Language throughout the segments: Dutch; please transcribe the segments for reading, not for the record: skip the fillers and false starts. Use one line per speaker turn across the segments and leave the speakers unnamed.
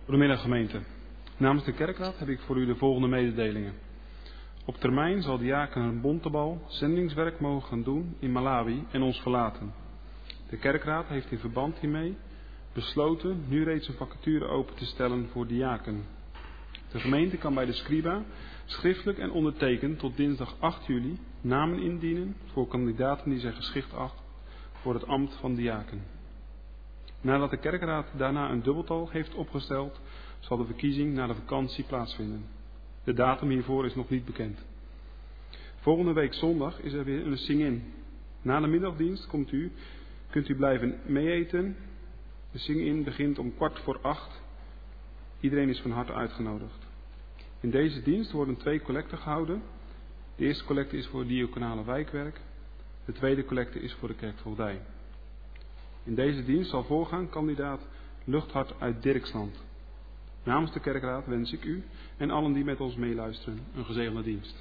Goedemiddag gemeente. Namens de kerkraad heb ik voor u de volgende mededelingen. Op termijn zal diaken Bontebal zendingswerk mogen gaan doen in Malawi en ons verlaten. De kerkraad heeft in verband hiermee besloten nu reeds een vacature open te stellen voor diaken. De gemeente kan bij de scriba schriftelijk en ondertekend tot dinsdag 8 juli namen indienen voor kandidaten die zijn geschikt acht voor het ambt van diaken. Nadat de kerkraad daarna een dubbeltal heeft opgesteld, zal de verkiezing na de vakantie plaatsvinden. De datum hiervoor is nog niet bekend. Volgende week zondag is er weer een sing-in. Na de middagdienst kunt u blijven meeeten. De sing-in begint om 7:15. Iedereen is van harte uitgenodigd. In deze dienst worden 2 collecten gehouden. De eerste collecte is voor het diaconale wijkwerk. De tweede collecte is voor de kerkvoogdij. In deze dienst zal voorgaan kandidaat Luchthart uit Dirksland. Namens de kerkraad wens ik u en allen die met ons meeluisteren een gezegende dienst.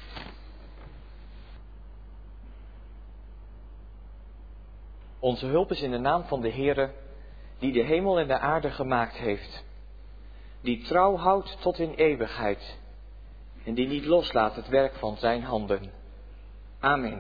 Onze hulp is in de naam van de Heere, die de hemel en de aarde gemaakt heeft. Die trouw houdt tot in eeuwigheid. En die niet loslaat het werk van zijn handen. Amen.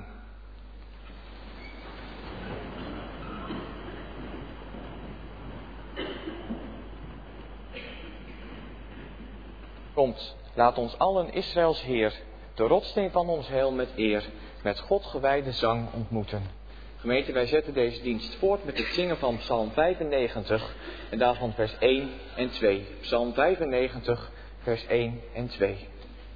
Komt, laat ons allen Israëls Heer, de rotssteen van ons heil met eer, met God gewijde zang ontmoeten. Gemeente, wij zetten deze dienst voort met het zingen van Psalm 95 en daarvan vers 1 en 2. Psalm 95, vers 1 en 2.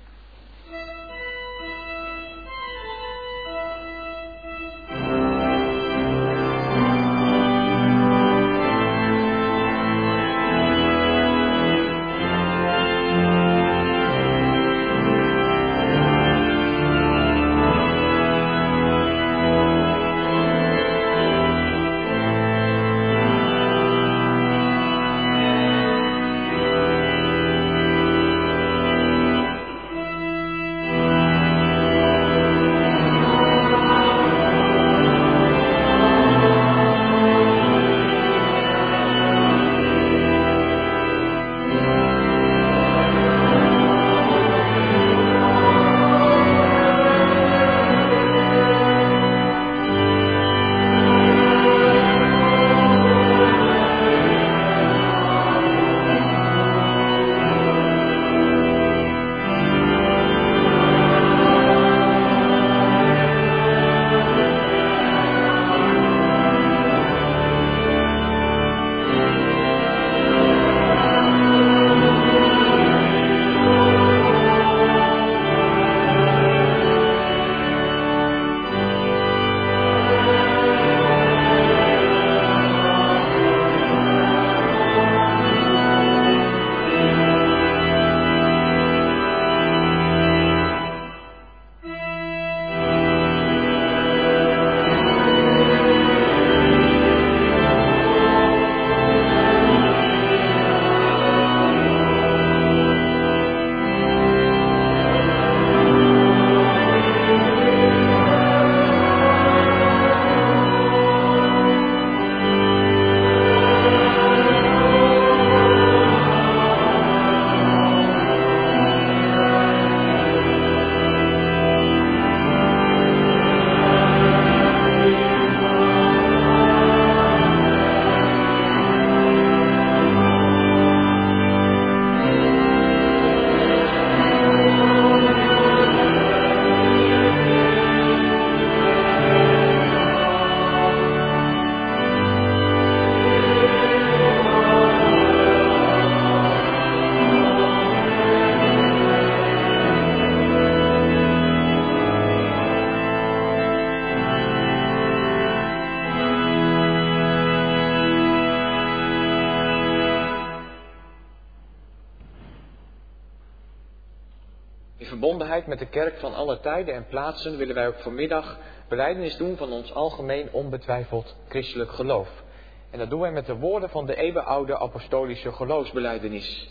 Met de kerk van alle tijden en plaatsen willen wij ook vanmiddag belijdenis doen van ons algemeen onbetwijfeld christelijk geloof. En dat doen wij met de woorden van de eeuwenoude apostolische geloofsbelijdenis.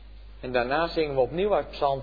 En daarna zingen we opnieuw uit Psalm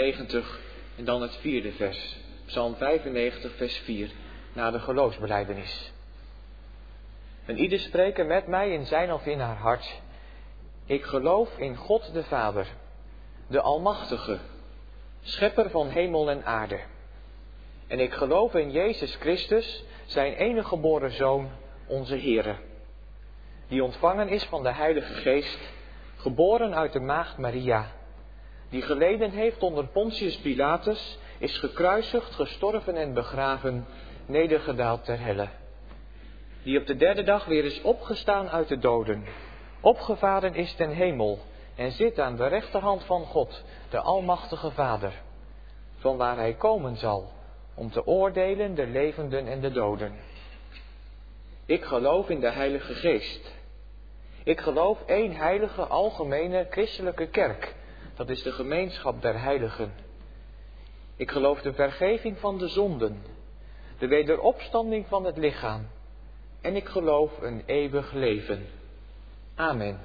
95 en dan het 4e vers. Psalm 95 vers 4 na de geloofsbelijdenis. En ieder spreken met mij in zijn of in haar hart. Ik geloof in God de Vader, de Almachtige, schepper van hemel en aarde. En ik geloof in Jezus Christus, zijn enige geboren Zoon, onze Heere, die ontvangen is van de Heilige Geest, geboren uit de maagd Maria, die geleden heeft onder Pontius Pilatus, is gekruisigd, gestorven en begraven, nedergedaald ter helle. Die op de derde dag weer is opgestaan uit de doden, opgevaren is ten hemel en zit aan de rechterhand van God, de Almachtige Vader, van waar hij komen zal, om te oordelen de levenden en de doden. Ik geloof in de Heilige Geest. Ik geloof één heilige, algemene, christelijke kerk. Dat is de gemeenschap der heiligen. Ik geloof de vergeving van de zonden, de wederopstanding van het lichaam. En ik geloof een eeuwig leven. Amen.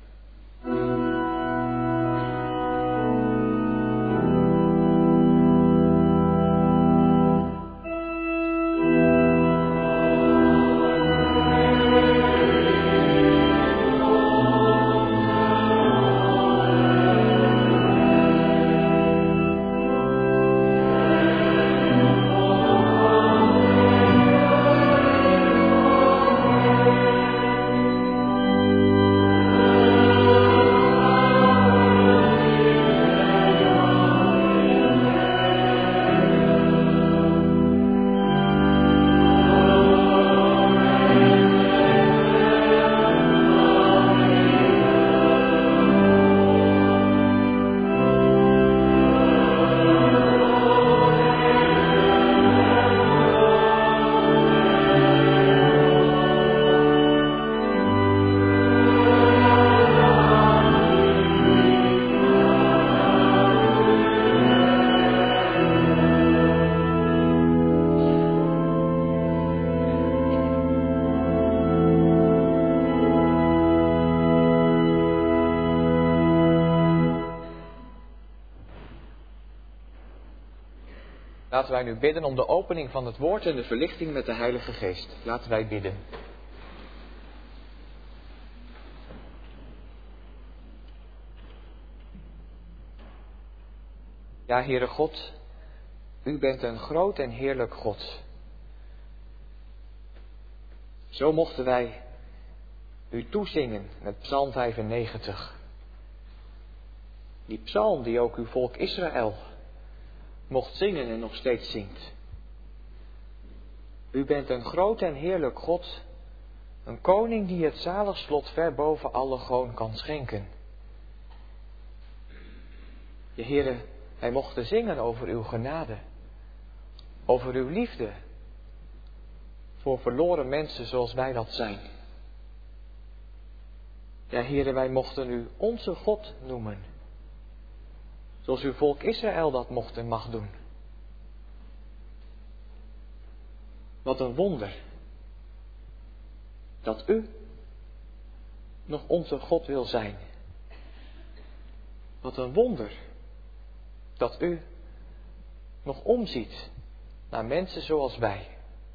Laten wij nu bidden om de opening van het woord en de verlichting met de Heilige Geest. Laten wij bidden. Ja, Heere God, u bent een groot en heerlijk God. Zo mochten wij u toezingen met Psalm 95. Die psalm die ook uw volk Israël mocht zingen en nog steeds zingt. U bent een groot en heerlijk God, een koning die het zaligslot ver boven alle goon kan schenken. Je Heere, wij mochten zingen over uw genade, over uw liefde, voor verloren mensen zoals wij dat zijn. Ja, Heere, wij mochten u onze God noemen, zoals uw volk Israël dat mocht en mag doen. Wat een wonder dat u nog onze God wil zijn. Wat een wonder dat u nog omziet naar mensen zoals wij.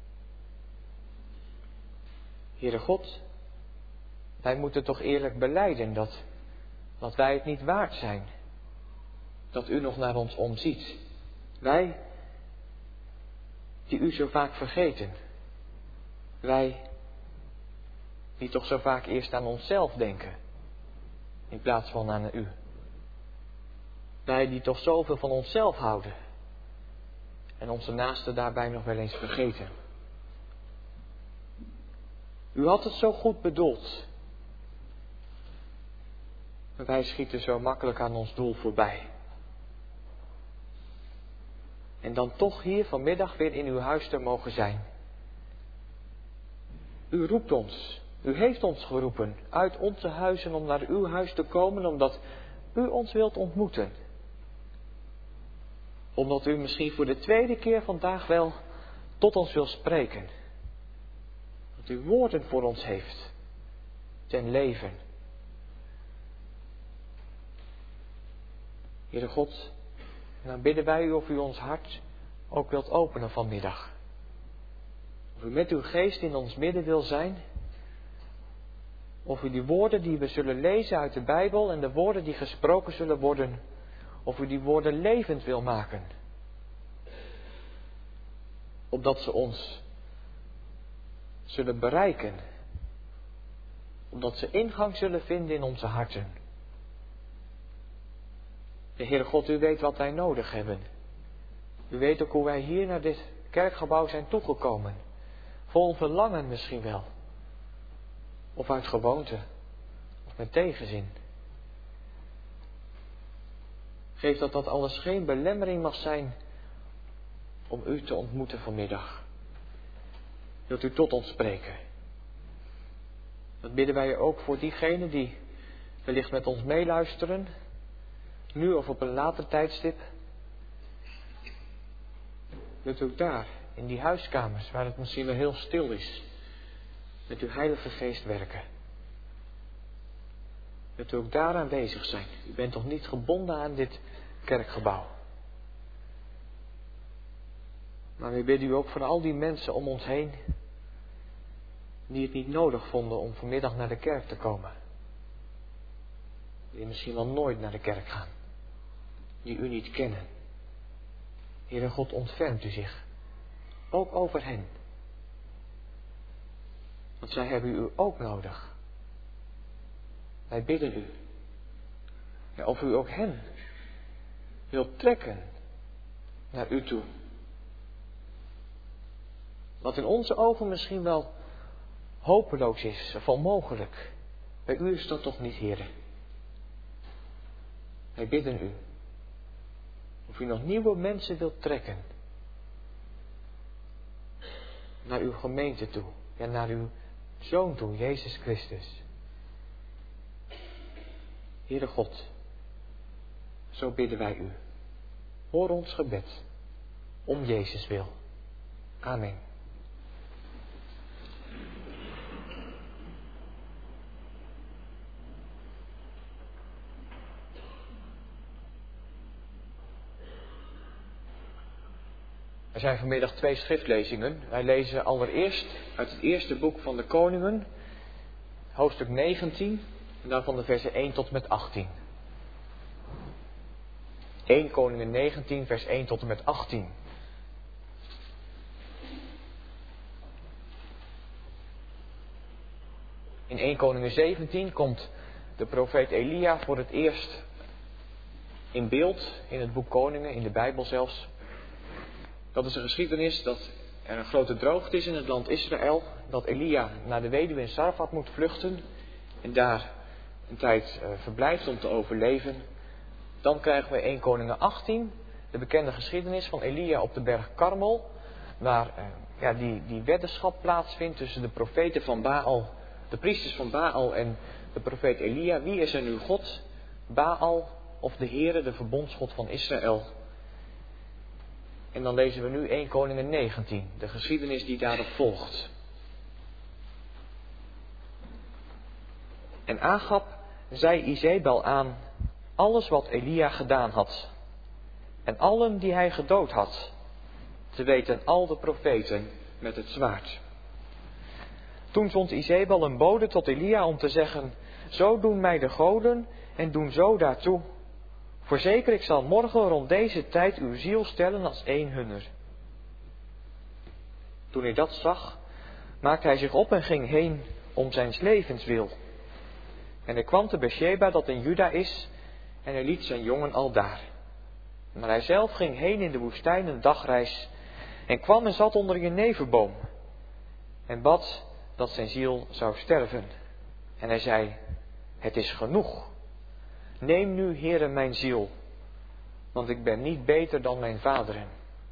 Heere God, wij moeten toch eerlijk belijden dat wij het niet waard zijn. Dat u nog naar ons omziet. Wij, die u zo vaak vergeten. Wij, die toch zo vaak eerst aan onszelf denken, in plaats van aan u. Wij, die toch zoveel van onszelf houden, en onze naasten daarbij nog wel eens vergeten. U had het zo goed bedoeld. Maar wij schieten zo makkelijk aan ons doel voorbij. En dan toch hier vanmiddag weer in uw huis te mogen zijn. U roept ons. U heeft ons geroepen uit onze huizen om naar uw huis te komen, omdat u ons wilt ontmoeten. Omdat u misschien voor de tweede keer vandaag wel tot ons wil spreken. Dat u woorden voor ons heeft. Ten leven. Heere God, en dan bidden wij u of u ons hart ook wilt openen vanmiddag. Of u met uw geest in ons midden wil zijn. Of u die woorden die we zullen lezen uit de Bijbel en de woorden die gesproken zullen worden, of u die woorden levend wil maken. Opdat ze ons zullen bereiken. Opdat ze ingang zullen vinden in onze harten. De Heere God, u weet wat wij nodig hebben. U weet ook hoe wij hier naar dit kerkgebouw zijn toegekomen. Vol verlangen misschien wel. Of uit gewoonte. Of met tegenzin. Geef dat alles geen belemmering mag zijn om u te ontmoeten vanmiddag. Wilt u tot ons spreken? Dat bidden wij ook voor diegenen die wellicht met ons meeluisteren. Nu of op een later tijdstip. Wilt u ook daar, in die huiskamers, waar het misschien wel heel stil is, met uw Heilige Geest werken. Wilt u ook daar aanwezig zijn. U bent toch niet gebonden aan dit kerkgebouw. Maar we bidden u ook voor al die mensen om ons heen, die het niet nodig vonden om vanmiddag naar de kerk te komen. Die misschien wel nooit naar de kerk gaan. Die u niet kennen. Heere God, ontfermt u zich. Ook over hen. Want zij hebben u ook nodig. Wij bidden u. Ja, of u ook hen wilt trekken naar u toe. Wat in onze ogen misschien wel hopeloos is of onmogelijk. Bij u is dat toch niet, Heere. Wij bidden u. Of u nog nieuwe mensen wilt trekken. Naar uw gemeente toe. Ja, naar uw Zoon toe, Jezus Christus. Heere God. Zo bidden wij u. Hoor ons gebed. Om Jezus wil. Amen. Er zijn vanmiddag 2 schriftlezingen. Wij lezen allereerst uit het eerste boek van de Koningen, hoofdstuk 19, en daarvan de versen 1 tot en met 18. 1 Koningen 19, vers 1 tot en met 18. In 1 Koningen 17 komt de profeet Elia voor het eerst in beeld, in het boek Koningen, in de Bijbel zelfs. Dat is een geschiedenis dat er een grote droogte is in het land Israël. Dat Elia naar de weduwe in Sarfat moet vluchten. En daar een tijd verblijft om te overleven. Dan krijgen we 1 Koningen 18. De bekende geschiedenis van Elia op de berg Karmel. Waar die weddenschap plaatsvindt tussen de profeten van Baal. De priesters van Baal en de profeet Elia. Wie is er nu God? Baal of de Heere, de verbondsgod van Israël? En dan lezen we nu 1 Koningen 19, de geschiedenis die daarop volgt. En Agab zei Izebel aan alles wat Elia gedaan had. En allen die hij gedood had. Te weten al de profeten met het zwaard. Toen zond Izebel een bode tot Elia om te zeggen: zo doen mij de goden en doen zo daartoe. Voorzeker, ik zal morgen rond deze tijd uw ziel stellen als een hunner. Toen hij dat zag, maakte hij zich op en ging heen om zijn levens wil. En hij kwam te Beersheba dat in Juda is, en hij liet zijn jongen aldaar. Maar hij zelf ging heen in de woestijn een dagreis, en kwam en zat onder een jeneverboom, en bad dat zijn ziel zou sterven. En hij zei: het is genoeg. Neem nu, Heere, mijn ziel, want ik ben niet beter dan mijn vaderen.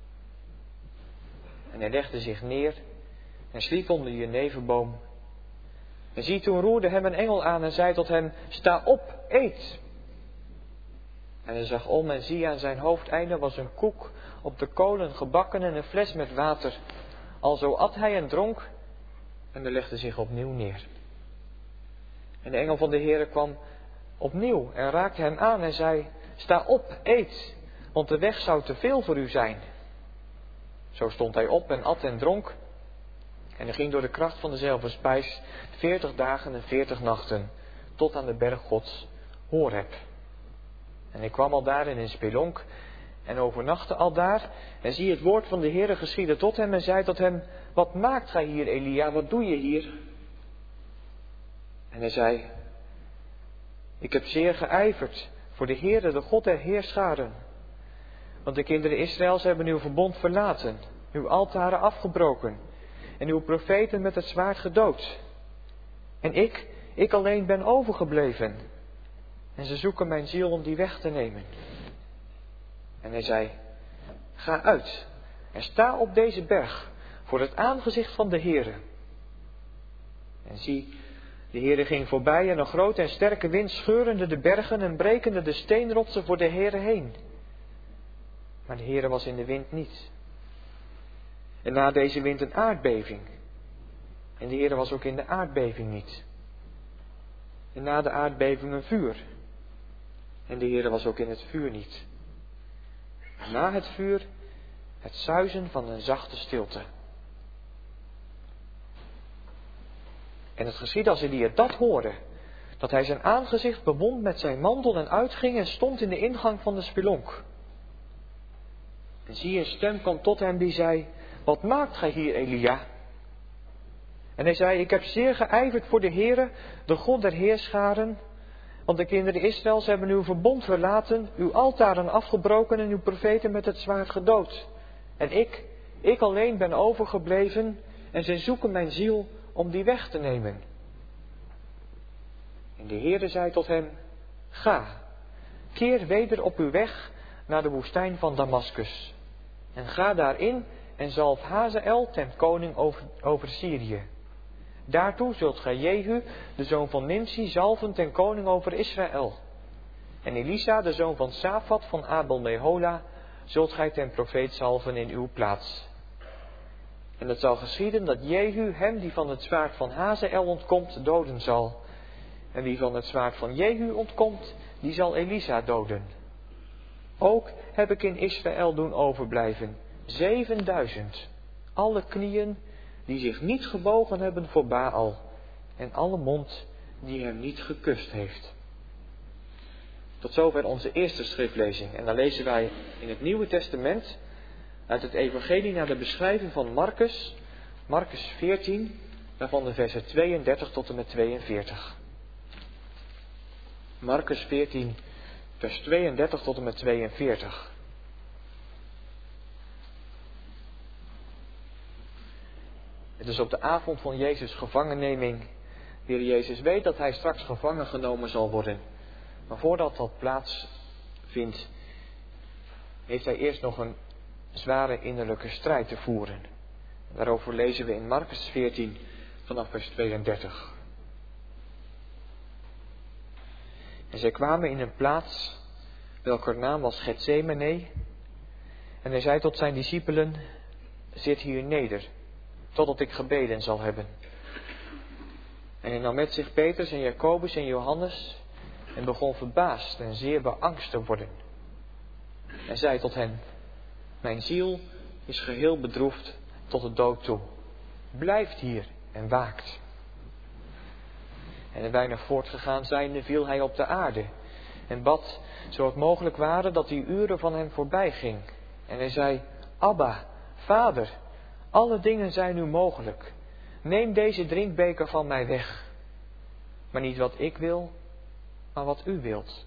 En hij legde zich neer en sliep onder de jeneverboom. En zie, toen roerde hem een engel aan en zei tot hem: sta op, eet. En hij zag om en zie, aan zijn hoofdeinde was een koek op de kolen gebakken en een fles met water. Alzo at hij en dronk en hij legde zich opnieuw neer. En de engel van de Heere kwam opnieuw en raakte hem aan en zei: sta op, eet, want de weg zou te veel voor u zijn. Zo stond hij op en at en dronk. En hij ging door de kracht van dezelfde spijs 40 dagen en 40 nachten, tot aan de berg Gods, Horeb. En hij kwam al daar in een spelonk en overnachtte al daar. En zie, het woord van de Heere geschiedde tot hem en zei tot hem: wat maakt gij hier, Elia, wat doe je hier? En hij zei: ik heb zeer geijverd voor de Heere, de God der heerscharen. Want de kinderen Israëls hebben uw verbond verlaten, uw altaren afgebroken en uw profeten met het zwaard gedood. En ik alleen ben overgebleven. En ze zoeken mijn ziel om die weg te nemen. En hij zei: ga uit en sta op deze berg voor het aangezicht van de Heere. En zie, de Heere ging voorbij en een grote en sterke wind scheurende de bergen en brekende de steenrotsen voor de Heere heen. Maar de Heere was in de wind niet. En na deze wind een aardbeving. En de Heere was ook in de aardbeving niet. En na de aardbeving een vuur. En de Heere was ook in het vuur niet. Na het vuur het suizen van een zachte stilte. En het geschiedde als Elia dat hoorde, dat hij zijn aangezicht bewond met zijn mantel en uitging en stond in de ingang van de spelonk. En zie, een stem kwam tot hem die zei: wat maakt gij hier, Elia? En hij zei: ik heb zeer geijverd voor de Heere, de God der heerscharen. Want de kinderen Israëls hebben uw verbond verlaten, uw altaren afgebroken en uw profeten met het zwaard gedood. En ik alleen ben overgebleven en zij zoeken mijn ziel om die weg te nemen. En de Heere zei tot hem: ga, keer weder op uw weg naar de woestijn van Damaskus. En ga daarin en zalf Hazael ten koning over Syrië. Daartoe zult gij Jehu, de zoon van Nimsi, zalven ten koning over Israël. En Elisa, de zoon van Safat van Abel-Mehola, zult gij ten profeet zalven in uw plaats. En het zal geschieden dat Jehu hem die van het zwaard van Hazael ontkomt, doden zal. En wie van het zwaard van Jehu ontkomt, die zal Elisa doden. Ook heb ik in Israël doen overblijven 7000, alle knieën die zich niet gebogen hebben voor Baal, en alle mond die hem niet gekust heeft. Tot zover onze eerste schriftlezing. En dan lezen wij in het Nieuwe Testament uit het Evangelie naar de beschrijving van Marcus, Marcus 14, daarvan de versen 32 tot en met 42. Marcus 14, vers 32 tot en met 42. Het is op de avond van Jezus' gevangenneming. De Heer Jezus weet dat hij straks gevangen genomen zal worden. Maar voordat dat plaatsvindt, heeft hij eerst nog een zware innerlijke strijd te voeren. Daarover lezen we in Marcus 14 vanaf vers 32. En zij kwamen in een plaats, welker naam was Getsemane. En hij zei tot zijn discipelen: zit hier neder, totdat ik gebeden zal hebben. En hij nam met zich Petrus en Jacobus en Johannes en begon verbaasd en zeer beangst te worden. En zei tot hen: mijn ziel is geheel bedroefd tot de dood toe. Blijft hier en waakt. En er weinig voortgegaan zijnde viel hij op de aarde en bad, zo het mogelijk ware, dat die uren van hem voorbij ging. En hij zei: Abba, Vader, alle dingen zijn u mogelijk. Neem deze drinkbeker van mij weg. Maar niet wat ik wil, maar wat u wilt.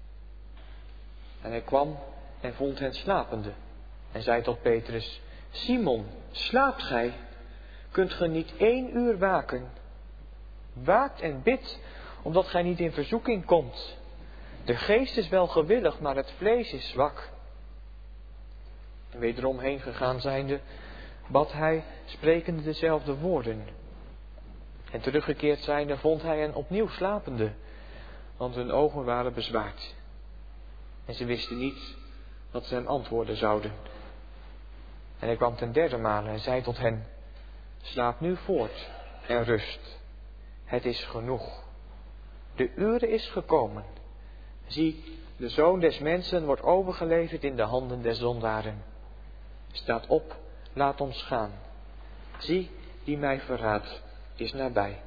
En hij kwam en vond hen slapende. En zei tot Petrus: Simon, slaapt gij? Kunt ge niet 1 uur waken? Waakt en bidt, omdat gij niet in verzoeking komt. De geest is wel gewillig, maar het vlees is zwak. En wederom heen gegaan zijnde, bad hij, sprekende dezelfde woorden. En teruggekeerd zijnde vond hij hen opnieuw slapende, want hun ogen waren bezwaard. En ze wisten niet wat ze hem antwoorden zouden. En hij kwam ten derde male en zei tot hen: slaap nu voort en rust. Het is genoeg. De uur is gekomen. Zie, de Zoon des Mensen wordt overgeleverd in de handen der zondaren. Staat op, laat ons gaan. Zie, die mij verraadt, is nabij.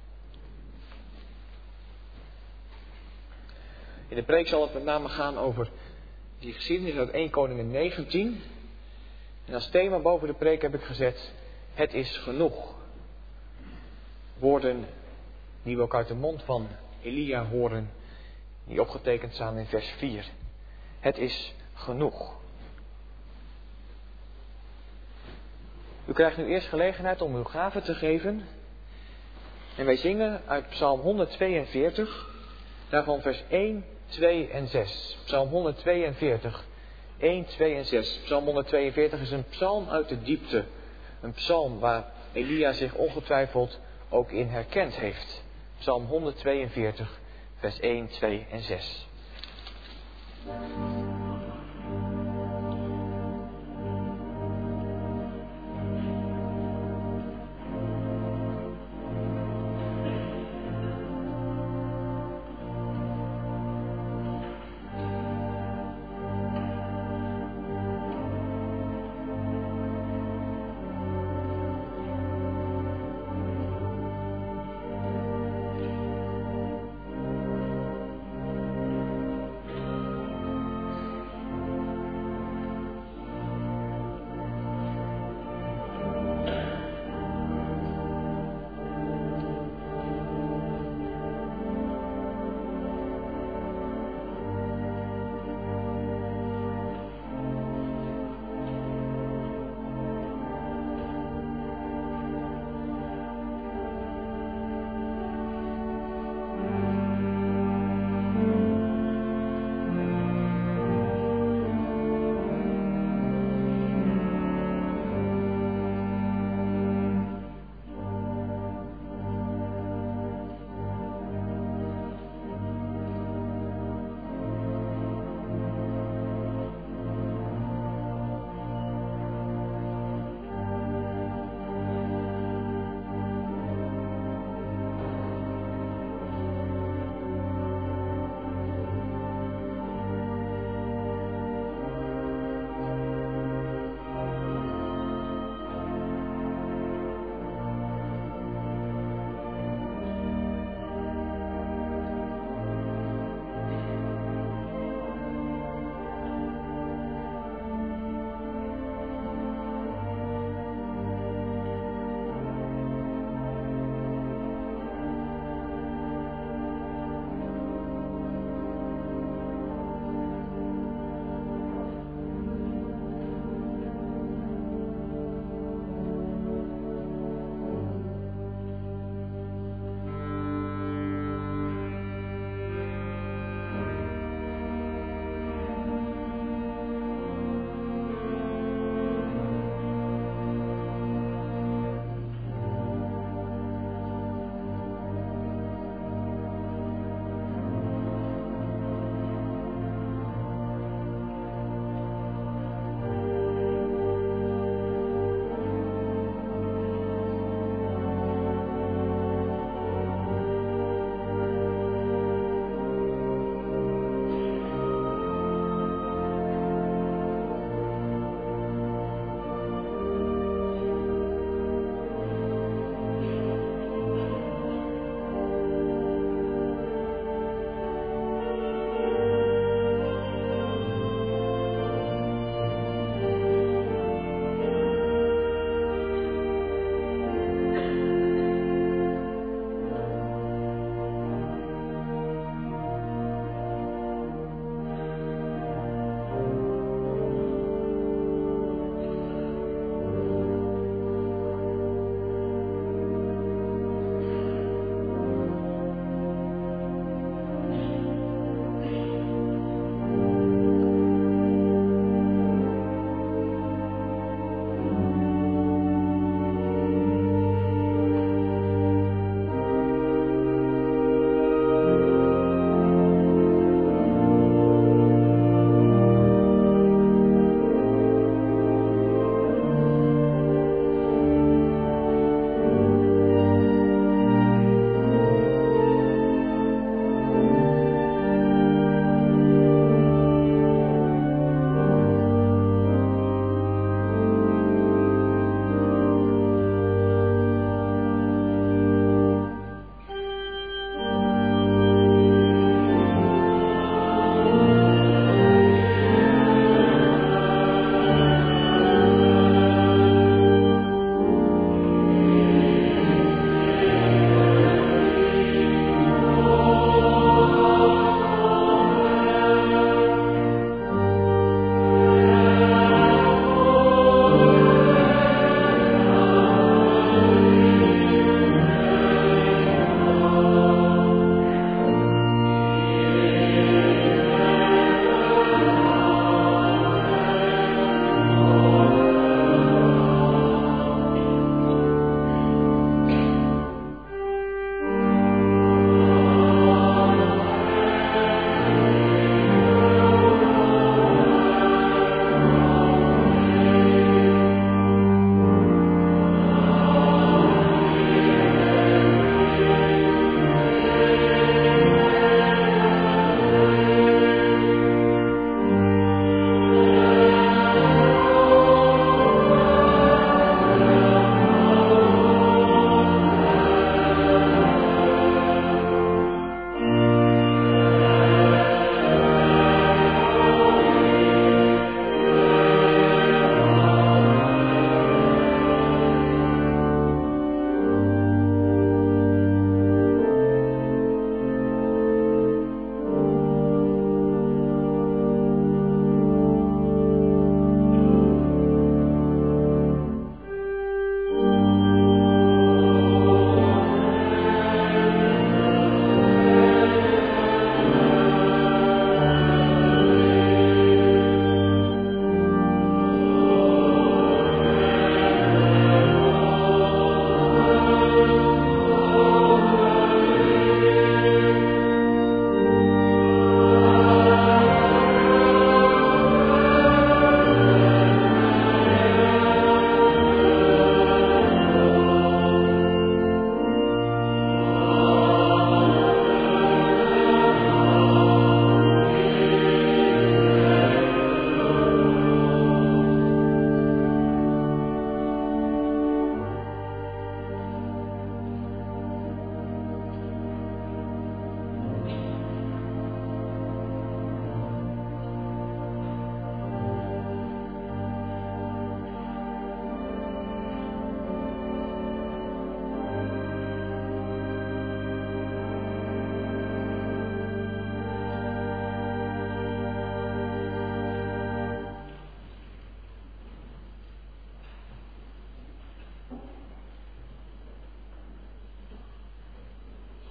In de preek zal het met name gaan over die geschiedenis uit 1 Koningen 19. En als thema boven de preek heb ik gezet: het is genoeg. Woorden die we ook uit de mond van Elia horen, die opgetekend staan in vers 4. Het is genoeg. U krijgt nu eerst gelegenheid om uw gave te geven. En wij zingen uit Psalm 142, daarvan vers 1, 2 en 6. Psalm 142, 1, 2 en 6. Psalm 142 is een psalm uit de diepte. Een psalm waar Elia zich ongetwijfeld ook in herkend heeft. Psalm 142, vers 1, 2 en 6.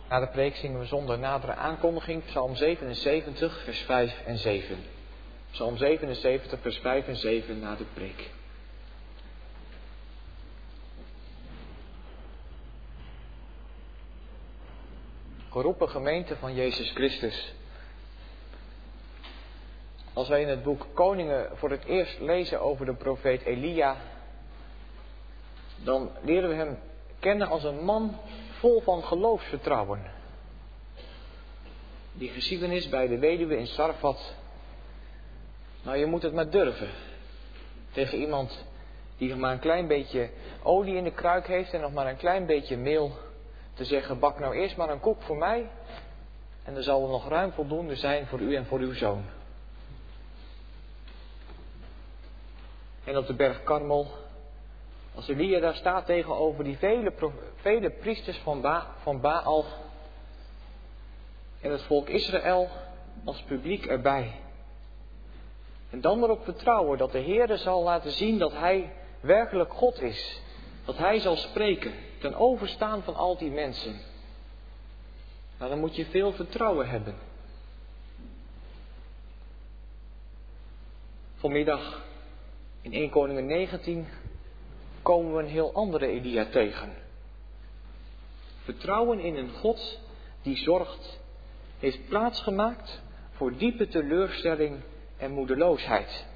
Na de preek zingen we zonder nadere aankondiging Psalm 77, vers 5 en 7. Psalm 77, vers 5 en 7 na de preek. Geroepen gemeente van Jezus Christus. Als wij in het boek Koningen voor het eerst lezen over de profeet Elia, dan leren we hem kennen als een man vol van geloofsvertrouwen. Die geschiedenis bij de weduwe in Sarfat. Nou, je moet het maar durven. Tegen iemand die nog maar een klein beetje olie in de kruik heeft en nog maar een klein beetje meel, te zeggen: bak nou eerst maar een koek voor mij en er zal er nog ruim voldoende zijn voor u en voor uw zoon. En op de berg Karmel, als Elia daar staat tegenover die vele priesters van Baal en het volk Israël als publiek erbij. En dan erop vertrouwen dat de Heere zal laten zien dat Hij werkelijk God is. Dat Hij zal spreken ten overstaan van al die mensen. Nou, dan moet je veel vertrouwen hebben. Vanmiddag in 1 Koningen 19 komen we een heel andere Elia tegen. Vertrouwen in een God die zorgt, heeft plaatsgemaakt voor diepe teleurstelling en moedeloosheid.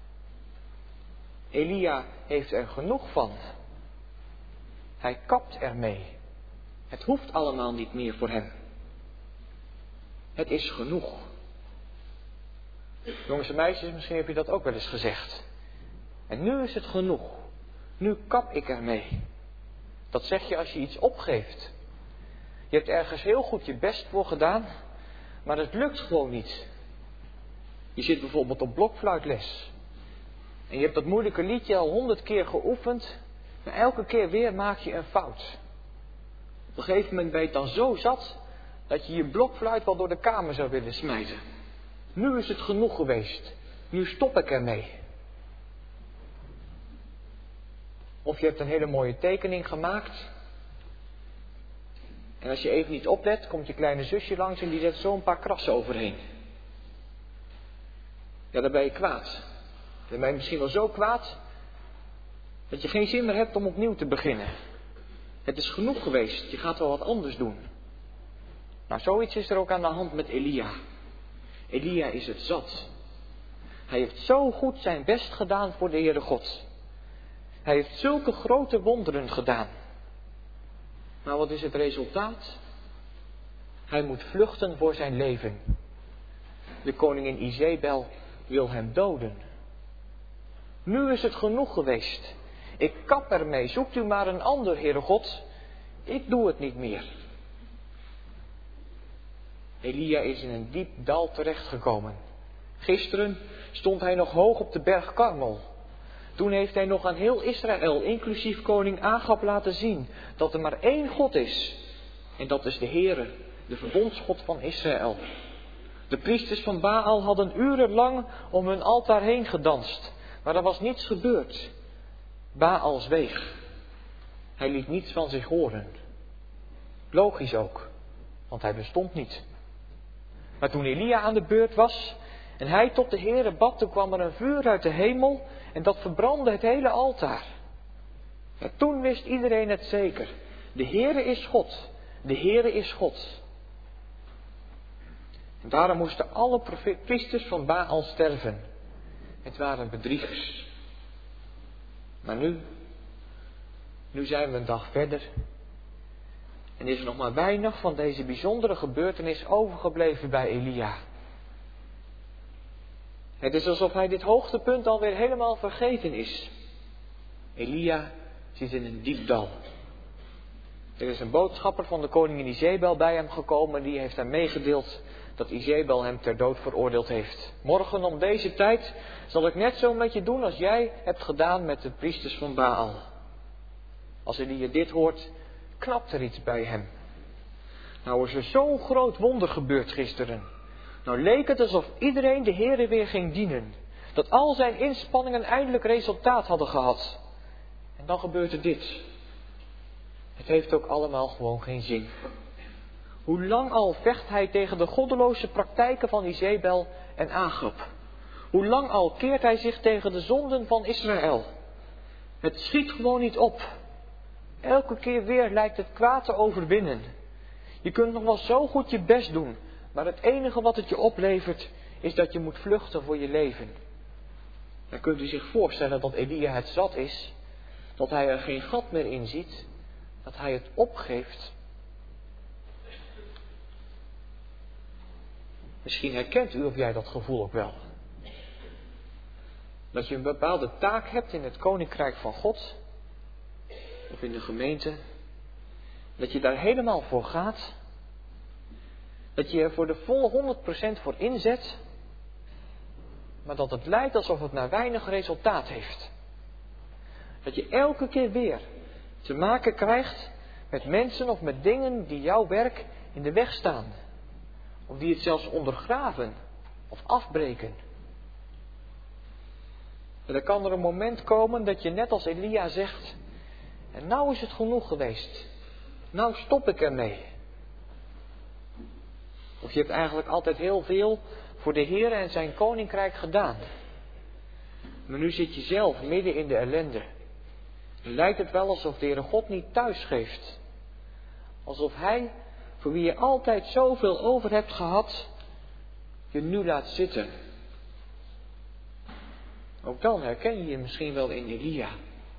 Elia heeft er genoeg van. Hij kapt ermee. Het hoeft allemaal niet meer voor hem. Het is genoeg. Jongens en meisjes, misschien heb je dat ook wel eens gezegd. En nu is het genoeg. Nu kap ik ermee. Dat zeg je als je iets opgeeft. Je hebt ergens heel goed je best voor gedaan, maar het lukt gewoon niet. Je zit bijvoorbeeld op blokfluitles. En je hebt dat moeilijke liedje al 100 keer geoefend, maar elke keer weer maak je een fout. Op een gegeven moment ben je dan zo zat dat je je blokfluit wel door de kamer zou willen smijten. Nu is het genoeg geweest. Nu stop ik ermee. Of je hebt een hele mooie tekening gemaakt. En als je even niet oplet, komt je kleine zusje langs en die zet zo een paar krassen overheen. Ja, dan ben je kwaad. Dan ben je misschien wel zo kwaad dat je geen zin meer hebt om opnieuw te beginnen. Het is genoeg geweest, je gaat wel wat anders doen. Nou, zoiets is er ook aan de hand met Elia. Elia is het zat. Hij heeft zo goed zijn best gedaan voor de Heere God. Hij heeft zulke grote wonderen gedaan. Maar wat is het resultaat? Hij moet vluchten voor zijn leven. De koningin Izebel wil hem doden. Nu is het genoeg geweest. Ik kap ermee. Zoekt u maar een ander, Heere God. Ik doe het niet meer. Elia is in een diep dal terechtgekomen. Gisteren stond hij nog hoog op de berg Karmel. Toen heeft hij nog aan heel Israël, inclusief koning Agab, laten zien dat er maar één God is. En dat is de Heere, de verbondsgod van Israël. De priesters van Baal hadden urenlang om hun altaar heen gedanst, maar er was niets gebeurd. Baal zweeg. Hij liet niets van zich horen. Logisch ook, want hij bestond niet. Maar toen Elia aan de beurt was en hij tot de Heere bad, toen kwam er een vuur uit de hemel en dat verbrandde het hele altaar. En toen wist iedereen het zeker. De Heere is God. De Heere is God. En daarom moesten alle priesters van Baal sterven. Het waren bedriegers. Maar nu zijn we een dag verder. En is er nog maar weinig van deze bijzondere gebeurtenis overgebleven bij Elia. Het is alsof hij dit hoogtepunt alweer helemaal vergeten is. Elia zit in een diep dal. Er is een boodschapper van de koningin Izebel bij hem gekomen. Die heeft hem meegedeeld dat Izebel hem ter dood veroordeeld heeft. Morgen om deze tijd zal ik net zo met je doen als jij hebt gedaan met de priesters van Baal. Als Elia dit hoort, knapt er iets bij hem. Nou is er zo'n groot wonder gebeurd gisteren. Nou leek het alsof iedereen de Heere weer ging dienen. Dat al zijn inspanningen eindelijk resultaat hadden gehad. En dan gebeurt er dit. Het heeft ook allemaal gewoon geen zin. Hoe lang al vecht hij tegen de goddeloze praktijken van Izebel en Agab. Hoe lang al keert hij zich tegen de zonden van Israël. Het schiet gewoon niet op. Elke keer weer lijkt het kwaad te overwinnen. Je kunt nog wel zo goed je best doen, maar het enige wat het je oplevert is dat je moet vluchten voor je leven. Dan kunt u zich voorstellen dat Elia het zat is, dat hij er geen gat meer in ziet, dat hij het opgeeft. Misschien herkent u of jij dat gevoel ook wel. Dat je een bepaalde taak hebt in het koninkrijk van God, of in de gemeente, dat je daar helemaal voor gaat, dat je er voor de volle 100% voor inzet, maar dat het lijkt alsof het maar weinig resultaat heeft. Dat je elke keer weer te maken krijgt met mensen of met dingen die jouw werk in de weg staan. Of die het zelfs ondergraven of afbreken. En dan kan er een moment komen dat je net als Elia zegt, en nou is het genoeg geweest. Nou stop ik ermee. Of je hebt eigenlijk altijd heel veel voor de Heer en zijn koninkrijk gedaan. Maar nu zit je zelf midden in de ellende. En lijkt het wel alsof de Heere God niet thuis geeft. Alsof Hij, voor wie je altijd zoveel over hebt gehad, je nu laat zitten. Ook dan herken je je misschien wel in Elia.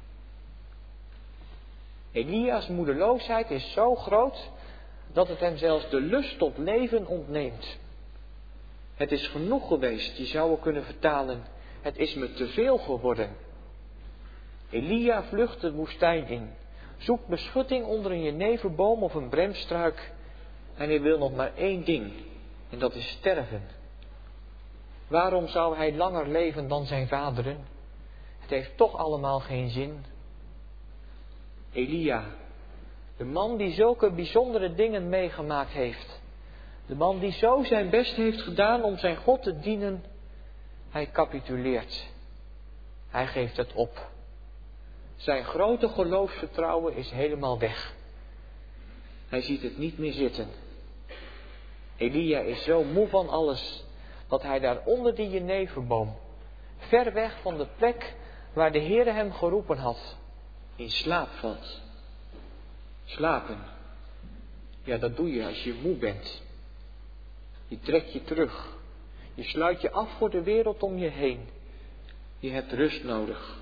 Elia's moedeloosheid is zo groot dat het hem zelfs de lust tot leven ontneemt. Het is genoeg geweest, je zou het kunnen vertalen. Het is me te veel geworden. Elia vlucht de woestijn in. Zoekt beschutting onder een jeneverboom of een bremstruik. En hij wil nog maar één ding. En dat is sterven. Waarom zou hij langer leven dan zijn vaderen? Het heeft toch allemaal geen zin. Elia, de man die zulke bijzondere dingen meegemaakt heeft. De man die zo zijn best heeft gedaan om zijn God te dienen. Hij capituleert. Hij geeft het op. Zijn grote geloofsvertrouwen is helemaal weg. Hij ziet het niet meer zitten. Elia is zo moe van alles, dat hij daar onder die jeneverboom, ver weg van de plek waar de Heere hem geroepen had, in slaap valt. Slapen. Ja, dat doe je als je moe bent. Je trekt je terug. Je sluit je af voor de wereld om je heen. Je hebt rust nodig.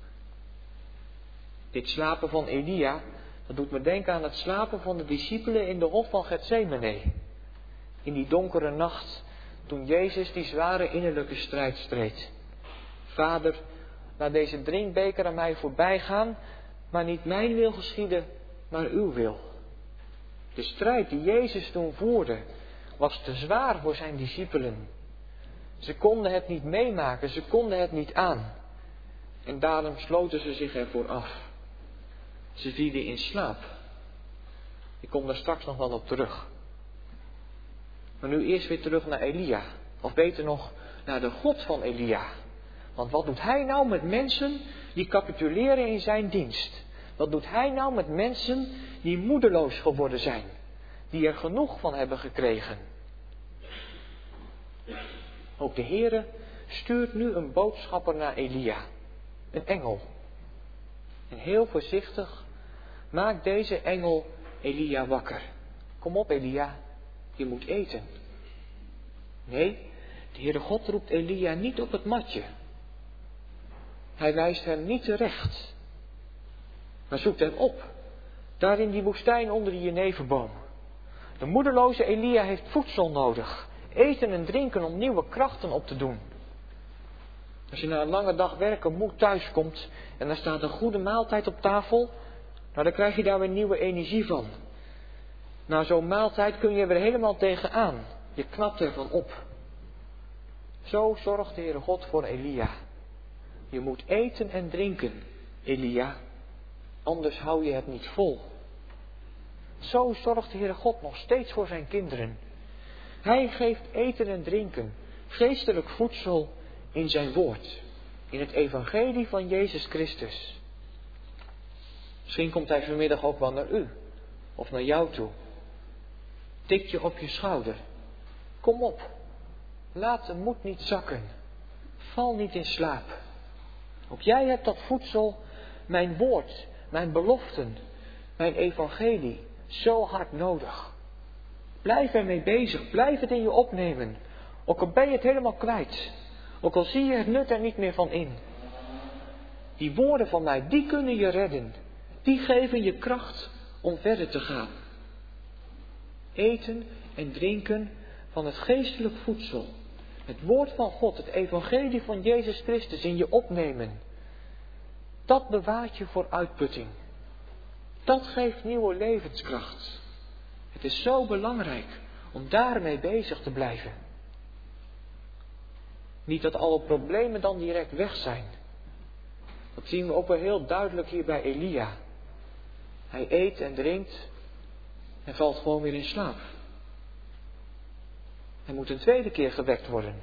Dit slapen van Elia, dat doet me denken aan het slapen van de discipelen in de hof van Getsemane. In die donkere nacht, toen Jezus die zware innerlijke strijd streed. Vader, laat deze drinkbeker aan mij voorbij gaan, maar niet mijn wil geschieden, maar uw wil. De strijd die Jezus toen voerde, was te zwaar voor zijn discipelen. Ze konden het niet meemaken, ze konden het niet aan. En daarom sloten ze zich ervoor af. Ze vielen in slaap. Ik kom daar straks nog wel op terug. Maar nu eerst weer terug naar Elia. Of beter nog, naar de God van Elia. Want wat doet hij nou met mensen die capituleren in zijn dienst? Wat doet hij nou met mensen die moedeloos geworden zijn? Die er genoeg van hebben gekregen? Ook de Heere stuurt nu een boodschapper naar Elia. Een engel. En heel voorzichtig maakt deze engel Elia wakker. Kom op Elia, je moet eten. Nee, de Heere God roept Elia niet op het matje. Hij wijst hem niet terecht. Maar zoekt hem op. Daar in die woestijn onder die jeneverboom. De moedeloze Elia heeft voedsel nodig. Eten en drinken om nieuwe krachten op te doen. Als je na een lange dag werken moe thuis komt en er staat een goede maaltijd op tafel, nou dan krijg je daar weer nieuwe energie van. Na zo'n maaltijd kun je er weer helemaal tegenaan. Je knapt ervan op. Zo zorgt de Heere God voor Elia. Je moet eten en drinken, Elia. Anders hou je het niet vol. Zo zorgt de Heere God nog steeds voor zijn kinderen. Hij geeft eten en drinken, geestelijk voedsel in zijn woord. In het evangelie van Jezus Christus. Misschien komt hij vanmiddag ook wel naar u. Of naar jou toe. tikt je op je schouder. Kom op, laat de moed niet zakken. Val niet in slaap. Ook jij hebt dat voedsel, mijn woord, mijn beloften, mijn evangelie, zo hard nodig. Blijf ermee bezig, blijf het in je opnemen. Ook al ben je het helemaal kwijt. Ook al zie je het nut er niet meer van in. Die woorden van mij, die kunnen je redden. Die geven je kracht om verder te gaan. Eten en drinken van het geestelijk voedsel. Het woord van God, het evangelie van Jezus Christus in je opnemen. Dat bewaart je voor uitputting. Dat geeft nieuwe levenskracht. Het is zo belangrijk om daarmee bezig te blijven. Niet dat alle problemen dan direct weg zijn. Dat zien we ook wel heel duidelijk hier bij Elia. Hij eet en drinkt en valt gewoon weer in slaap. Hij moet een tweede keer gewekt worden.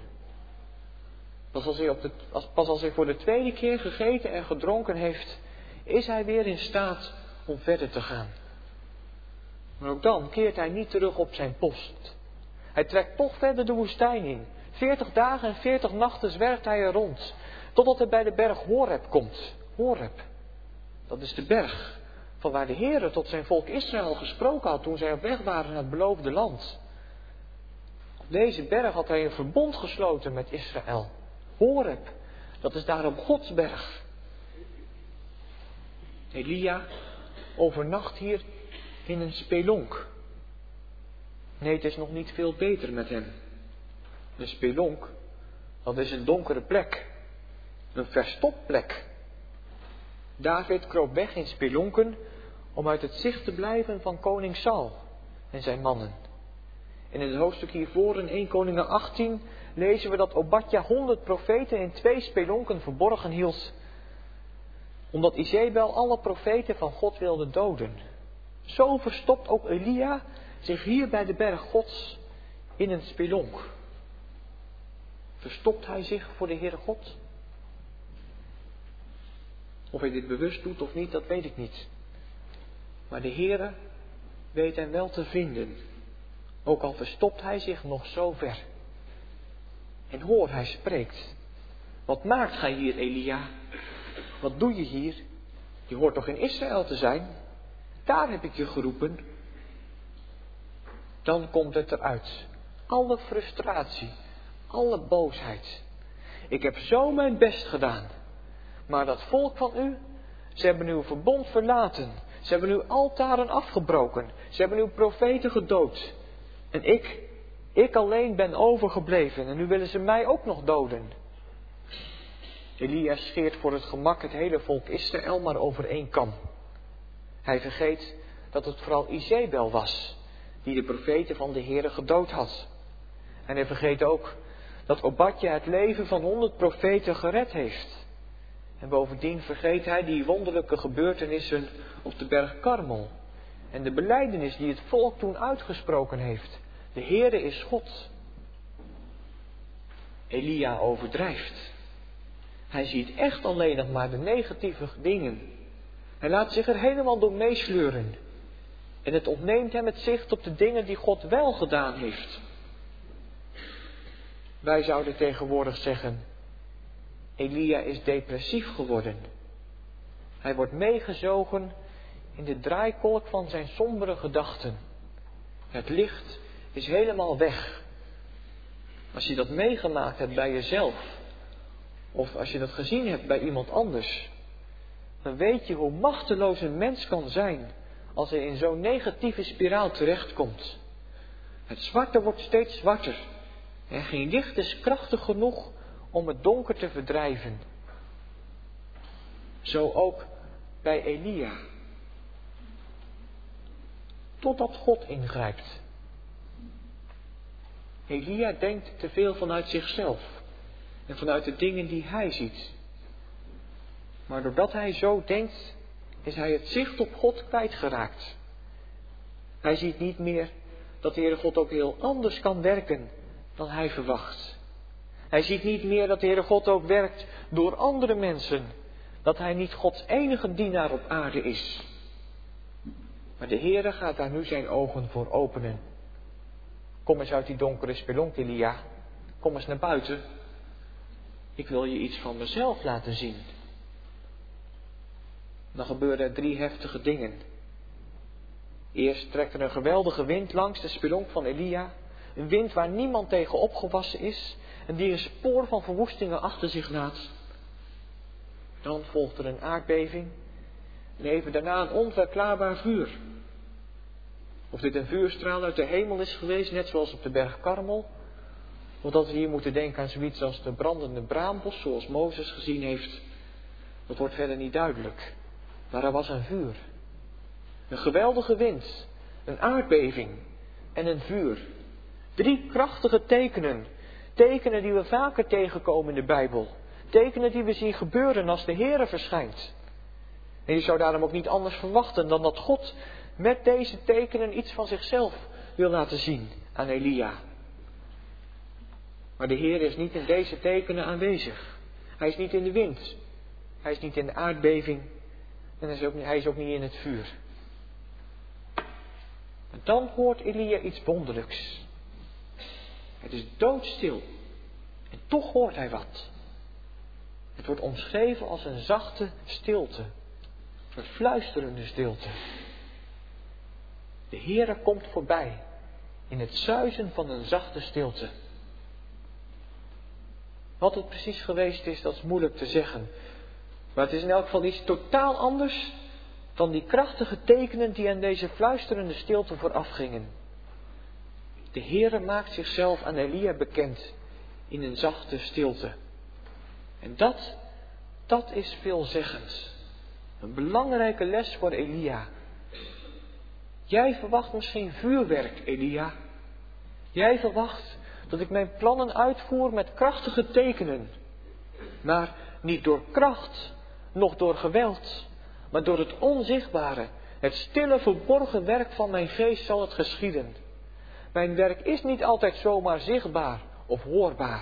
Pas als hij voor de tweede keer gegeten en gedronken heeft, is hij weer in staat om verder te gaan. Maar ook dan keert hij niet terug op zijn post. Hij trekt toch verder de woestijn in. 40 dagen en 40 nachten zwerft hij er rond. Totdat hij bij de berg Horeb komt. Horeb, dat is de berg van waar de Heere tot zijn volk Israël gesproken had toen zij op weg waren naar het beloofde land. Op deze berg had hij een verbond gesloten met Israël. Horeb, dat is daarom Gods berg. Elia overnacht hier in een spelonk. Nee, het is nog niet veel beter met hem. Een spelonk, dat is een donkere plek. Een verstopplek. David kroop weg in spelonken om uit het zicht te blijven van koning Saul en zijn mannen. En in het hoofdstuk hiervoor in 1 Koningen 18 lezen we dat Obadja 100 profeten in 2 spelonken verborgen hield. Omdat Izebel alle profeten van God wilde doden. Zo verstopt ook Elia zich hier bij de berg Gods in een spelonk. Verstopt hij zich voor de Heere God? Of hij dit bewust doet of niet, dat weet ik niet. Maar de Heere weet hem wel te vinden. Ook al verstopt hij zich nog zo ver. En hoor, hij spreekt. Wat maakt gij hier, Elia? Wat doe je hier? Je hoort toch in Israël te zijn? Daar heb ik je geroepen. Dan komt het eruit. Alle frustratie, alle boosheid. Ik heb zo mijn best gedaan. Maar dat volk van u, ze hebben uw verbond verlaten. Ze hebben uw altaren afgebroken. Ze hebben uw profeten gedood. En ik alleen ben overgebleven. En nu willen ze mij ook nog doden. Elia scheert voor het gemak het hele volk Israël maar over één kam. Hij vergeet dat het vooral Izebel was die de profeten van de Heere gedood had. En hij vergeet ook dat Obadja het leven van 100 profeten gered heeft. En bovendien vergeet hij die wonderlijke gebeurtenissen op de berg Karmel. En de belijdenis die het volk toen uitgesproken heeft. De Heere is God. Elia overdrijft. Hij ziet echt alleen nog maar de negatieve dingen. Hij laat zich er helemaal door meesleuren. En het ontneemt hem het zicht op de dingen die God wel gedaan heeft. Wij zouden tegenwoordig zeggen, Elia is depressief geworden. Hij wordt meegezogen in de draaikolk van zijn sombere gedachten. Het licht is helemaal weg. Als je dat meegemaakt hebt bij jezelf, of als je dat gezien hebt bij iemand anders, dan weet je hoe machteloos een mens kan zijn als hij in zo'n negatieve spiraal terechtkomt. Het zwarte wordt steeds zwarter en geen licht is krachtig genoeg om het donker te verdrijven. Zo ook bij Elia. Totdat God ingrijpt. Elia denkt te veel vanuit zichzelf en vanuit de dingen die hij ziet. Maar doordat hij zo denkt, is hij het zicht op God kwijtgeraakt. Hij ziet niet meer dat de Heere God ook heel anders kan werken dan hij verwacht. Hij ziet niet meer dat de Heere God ook werkt door andere mensen. Dat hij niet Gods enige dienaar op aarde is. Maar de Heere gaat daar nu zijn ogen voor openen. Kom eens uit die donkere spelonk, Elia. Kom eens naar buiten. Ik wil je iets van mezelf laten zien. Dan gebeuren er 3 heftige dingen. Eerst trekt er een geweldige wind langs de spelonk van Elia. Een wind waar niemand tegen opgewassen is. En die een spoor van verwoestingen achter zich laat. Dan volgt er een aardbeving. En even daarna een onverklaarbaar vuur. Of dit een vuurstraal uit de hemel is geweest, net zoals op de berg Karmel. Of dat we hier moeten denken aan zoiets als de brandende braambos, zoals Mozes gezien heeft. Dat wordt verder niet duidelijk. Maar er was een vuur. Een geweldige wind. Een aardbeving. En een vuur. 3 krachtige tekenen. Tekenen die we vaker tegenkomen in de Bijbel. Tekenen die we zien gebeuren als de Heere verschijnt. En je zou daarom ook niet anders verwachten dan dat God met deze tekenen iets van zichzelf wil laten zien aan Elia. Maar de Heer is niet in deze tekenen aanwezig. Hij is niet in de wind. Hij is niet in de aardbeving. En hij is ook niet in het vuur. En dan hoort Elia iets wonderlijks. Het is doodstil. En toch hoort hij wat. Het wordt omschreven als een zachte stilte. Een fluisterende stilte. De Heere komt voorbij. In het suizen van een zachte stilte. Wat het precies geweest is, dat is moeilijk te zeggen. Maar het is in elk geval iets totaal anders dan die krachtige tekenen die aan deze fluisterende stilte voorafgingen. De Heere maakt zichzelf aan Elia bekend in een zachte stilte. En dat is veelzeggend. Een belangrijke les voor Elia. Jij verwacht misschien vuurwerk, Elia. Jij verwacht dat ik mijn plannen uitvoer met krachtige tekenen. Maar niet door kracht, noch door geweld, maar door het onzichtbare, het stille verborgen werk van mijn geest zal het geschieden. Mijn werk is niet altijd zomaar zichtbaar of hoorbaar.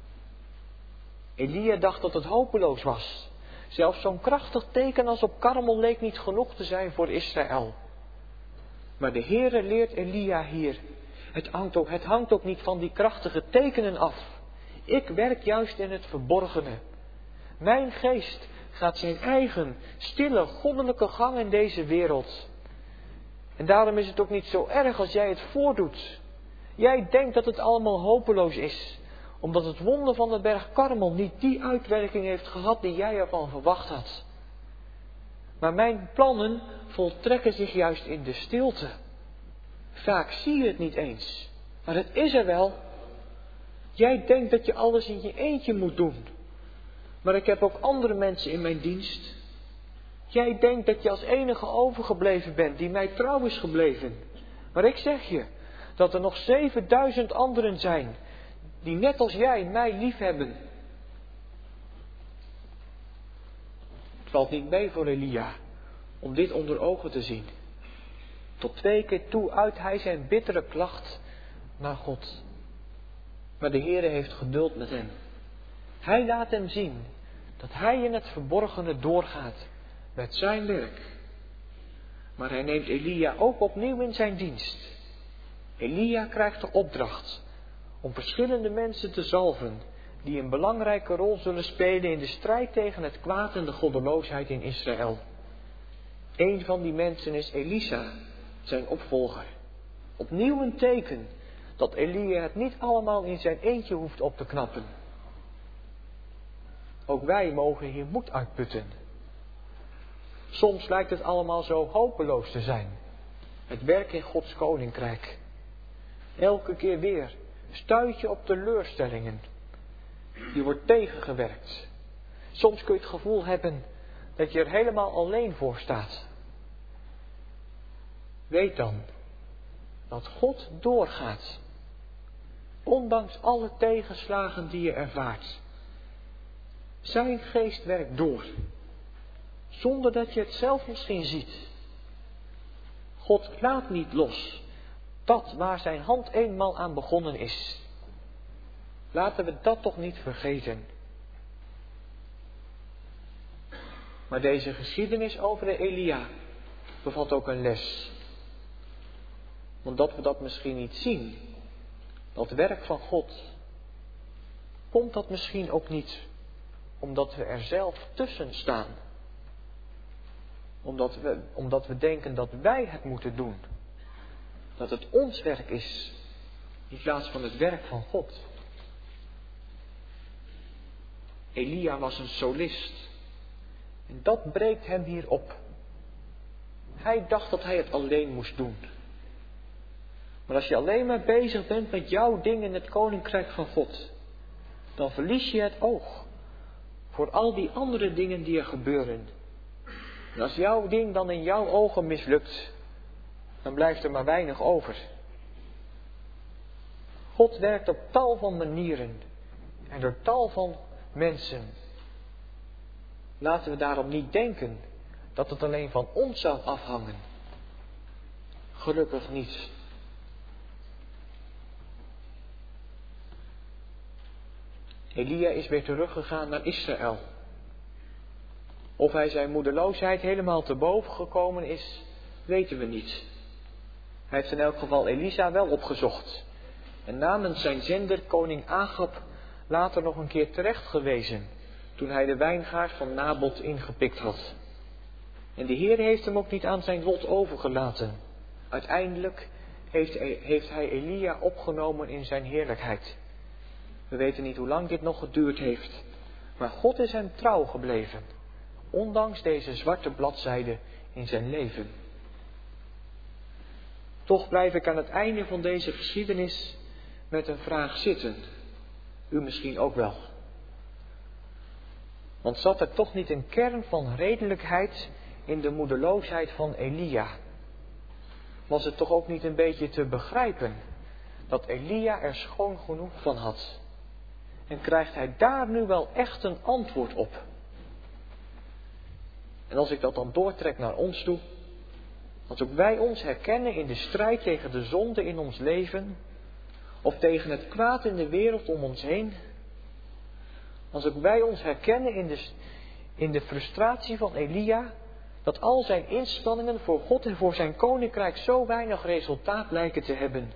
Elia dacht dat het hopeloos was. Zelfs zo'n krachtig teken als op Karmel leek niet genoeg te zijn voor Israël. Maar de Heere leert Elia hier. Het hangt ook niet van die krachtige tekenen af. Ik werk juist in het verborgene. Mijn geest gaat zijn eigen, stille, goddelijke gang in deze wereld. En daarom is het ook niet zo erg als jij het voordoet. Jij denkt dat het allemaal hopeloos is. Omdat het wonder van de berg Karmel niet die uitwerking heeft gehad die jij ervan verwacht had. Maar mijn plannen voltrekken zich juist in de stilte. Vaak zie je het niet eens. Maar het is er wel. Jij denkt dat je alles in je eentje moet doen. Maar ik heb ook andere mensen in mijn dienst. Jij denkt dat je als enige overgebleven bent die mij trouw is gebleven. Maar ik zeg je dat er nog 7000 anderen zijn die net als jij mij lief hebben. Het valt niet mee voor Elia om dit onder ogen te zien. Tot 2 keer toe uit hij zijn bittere klacht naar God. Maar de Heere heeft geduld met hem. Hij laat hem zien dat hij in het verborgene doorgaat met zijn werk. Maar hij neemt Elia ook opnieuw in zijn dienst. Elia krijgt de opdracht om verschillende mensen te zalven die een belangrijke rol zullen spelen in de strijd tegen het kwaad en de goddeloosheid in Israël. Een van die mensen is Elisa, zijn opvolger. Opnieuw een teken dat Elia het niet allemaal in zijn eentje hoeft op te knappen. Ook wij mogen hier moed uitputten. Soms lijkt het allemaal zo hopeloos te zijn. Het werk in Gods koninkrijk. Elke keer weer stuit je op teleurstellingen. Je wordt tegengewerkt. Soms kun je het gevoel hebben dat je er helemaal alleen voor staat. Weet dan dat God doorgaat. Ondanks alle tegenslagen die je ervaart. Zijn geest werkt door. Zonder dat je het zelf misschien ziet. God laat niet los. Dat waar zijn hand eenmaal aan begonnen is. Laten we dat toch niet vergeten. Maar deze geschiedenis over de Elia bevat ook een les. Omdat we dat misschien niet zien. dat werk van God, komt dat misschien ook niet omdat we er zelf tussen staan? Omdat we denken dat wij het moeten doen. Dat het ons werk is, in plaats van het werk van God. Elia was een solist. En dat breekt hem hier op. Hij dacht dat hij het alleen moest doen. Maar als je alleen maar bezig bent met jouw ding in het koninkrijk van God, dan verlies je het oog voor al die andere dingen die er gebeuren. En als jouw ding dan in jouw ogen mislukt, dan blijft er maar weinig over. God werkt op tal van manieren en door tal van mensen. Laten we daarom niet denken dat het alleen van ons zou afhangen. Gelukkig niet. Elia is weer teruggegaan naar Israël. Of hij zijn moedeloosheid helemaal te boven gekomen is, weten we niet. Hij heeft in elk geval Elisa wel opgezocht. En namens zijn zender koning Agab later nog een keer terecht gewezen, toen hij de wijngaard van Nabot ingepikt had. En de Heer heeft hem ook niet aan zijn lot overgelaten. Uiteindelijk heeft hij Elia opgenomen in zijn heerlijkheid. We weten niet hoe lang dit nog geduurd heeft. Maar God is hem trouw gebleven. Ondanks deze zwarte bladzijde in zijn leven. Toch blijf ik aan het einde van deze geschiedenis met een vraag zitten. U misschien ook wel. Want zat er toch niet een kern van redelijkheid in de moedeloosheid van Elia? Was het toch ook niet een beetje te begrijpen dat Elia er schoon genoeg van had? En krijgt hij daar nu wel echt een antwoord op? En als ik dat dan doortrek naar ons toe, als ook wij ons herkennen in de strijd tegen de zonde in ons leven, of tegen het kwaad in de wereld om ons heen, als ook wij ons herkennen in de frustratie van Elia, dat al zijn inspanningen voor God en voor zijn koninkrijk zo weinig resultaat lijken te hebben,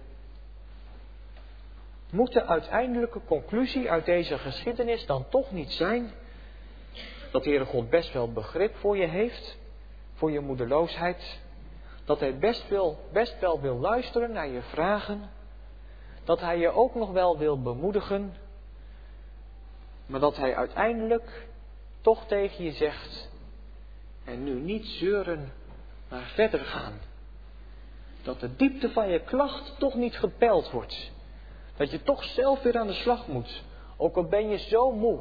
moet de uiteindelijke conclusie uit deze geschiedenis dan toch niet zijn dat Heere God best wel begrip voor je heeft, voor je moedeloosheid, dat hij best wel wil luisteren naar je vragen, dat hij je ook nog wel wil bemoedigen, maar dat hij uiteindelijk toch tegen je zegt: en nu niet zeuren, maar verder gaan. Dat de diepte van je klacht toch niet gepeild wordt. Dat je toch zelf weer aan de slag moet, ook al ben je zo moe.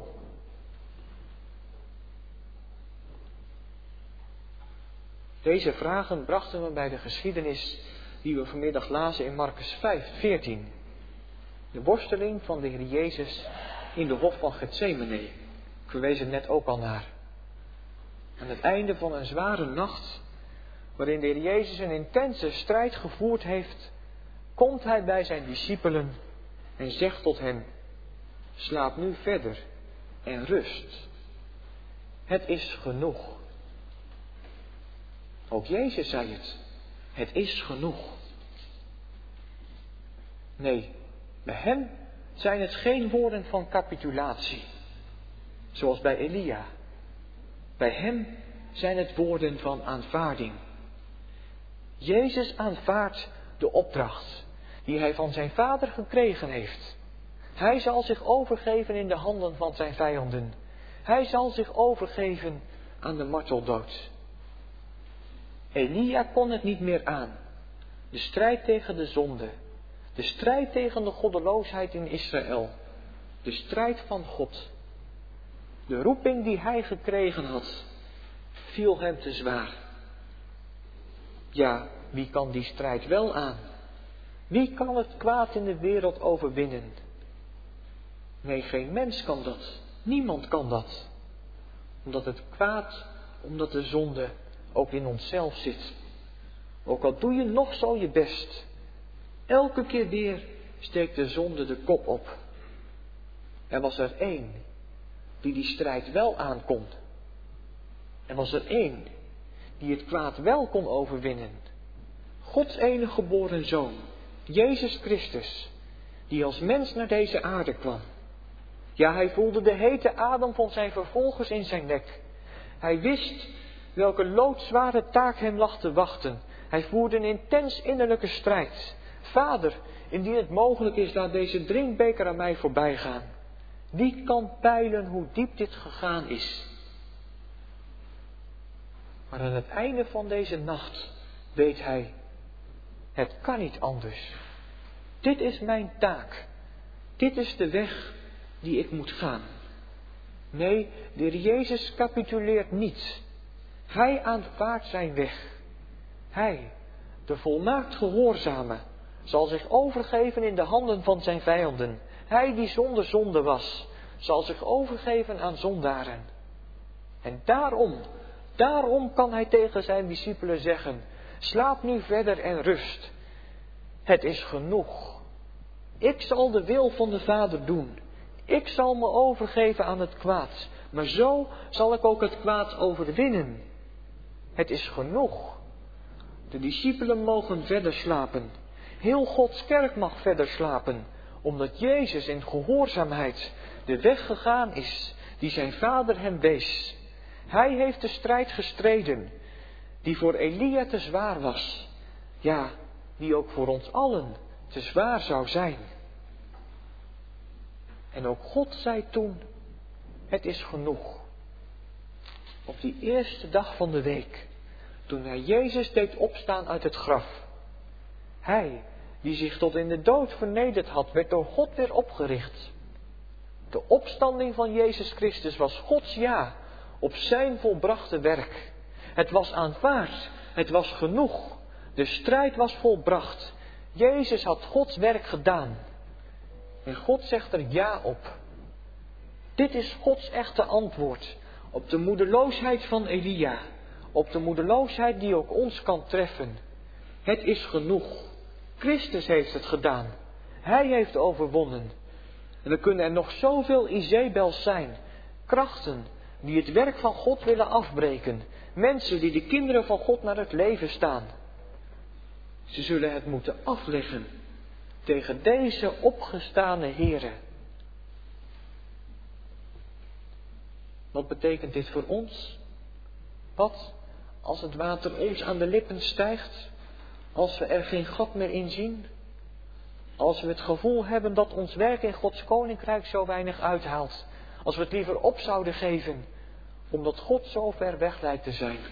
Deze vragen brachten we bij de geschiedenis die we vanmiddag lazen in Markus 5:14. De worsteling van de Heer Jezus in de hof van Getsemane. Ik verwees er net ook al naar. Aan het einde van een zware nacht, waarin de Heer Jezus een intense strijd gevoerd heeft, komt hij bij zijn discipelen en zegt tot hen: slaap nu verder en rust. Het is genoeg. Ook Jezus zei het. Het is genoeg. Nee, bij hem zijn het geen woorden van capitulatie, zoals bij Elia. Bij hem zijn het woorden van aanvaarding. Jezus aanvaardt de opdracht die hij van zijn Vader gekregen heeft. Hij zal zich overgeven in de handen van zijn vijanden. Hij zal zich overgeven aan de marteldood. Elia kon het niet meer aan. De strijd tegen de zonde. De strijd tegen de goddeloosheid in Israël. De strijd van God. De roeping die hij gekregen had, viel hem te zwaar. Ja, wie kan die strijd wel aan? Wie kan het kwaad in de wereld overwinnen? Nee, geen mens kan dat. Niemand kan dat. Omdat het kwaad, omdat de zonde ook in onszelf zit. Ook al doe je nog zo je best, elke keer weer steekt de zonde de kop op. Er was er één die strijd wel aankon. Er was er één die het kwaad wel kon overwinnen. Gods enige geboren Zoon, Jezus Christus, die als mens naar deze aarde kwam. Ja, hij voelde de hete adem van zijn vervolgers in zijn nek. Hij wist welke loodzware taak hem lag te wachten. Hij voerde een intens innerlijke strijd. Vader, indien het mogelijk is, laat deze drinkbeker aan mij voorbij gaan. Wie kan peilen hoe diep dit gegaan is? Maar aan het einde van deze nacht weet hij, het kan niet anders. Dit is mijn taak. Dit is de weg die ik moet gaan. Nee, de Heer Jezus capituleert niet. Hij aanvaardt zijn weg. Hij, de volmaakt gehoorzame, zal zich overgeven in de handen van zijn vijanden. Hij die zonder zonde was, zal zich overgeven aan zondaren. En daarom kan hij tegen zijn discipelen zeggen, slaap nu verder en rust. Het is genoeg. Ik zal de wil van de Vader doen. Ik zal me overgeven aan het kwaad. Maar zo zal ik ook het kwaad overwinnen. Het is genoeg. De discipelen mogen verder slapen. Heel Gods kerk mag verder slapen. Omdat Jezus in gehoorzaamheid de weg gegaan is die zijn Vader hem wees. Hij heeft de strijd gestreden die voor Elia te zwaar was. Ja, die ook voor ons allen te zwaar zou zijn. En ook God zei toen, het is genoeg. Op die eerste dag van de week, toen hij Jezus deed opstaan uit het graf. Hij, die zich tot in de dood vernederd had, werd door God weer opgericht. De opstanding van Jezus Christus was Gods ja op zijn volbrachte werk. Het was aanvaard, het was genoeg. De strijd was volbracht. Jezus had Gods werk gedaan. En God zegt er ja op. Dit is Gods echte antwoord op de moedeloosheid van Elia. Op de moedeloosheid die ook ons kan treffen. Het is genoeg. Christus heeft het gedaan. Hij heeft overwonnen. En er kunnen er nog zoveel Izebels zijn. Krachten die het werk van God willen afbreken. Mensen die de kinderen van God naar het leven staan. Ze zullen het moeten afleggen tegen deze opgestane Here. Wat betekent dit voor ons? Wat als het water ons aan de lippen stijgt? Als we er geen gat meer in zien? Als we het gevoel hebben dat ons werk in Gods koninkrijk zo weinig uithaalt? Als we het liever op zouden geven, omdat God zo ver weg lijkt te zijn?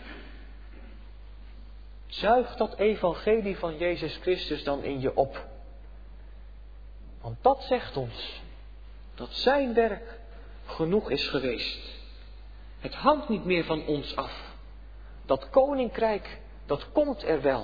Zuig dat evangelie van Jezus Christus dan in je op. Want dat zegt ons dat zijn werk genoeg is geweest. Het hangt niet meer van ons af. Dat koninkrijk, dat komt er wel.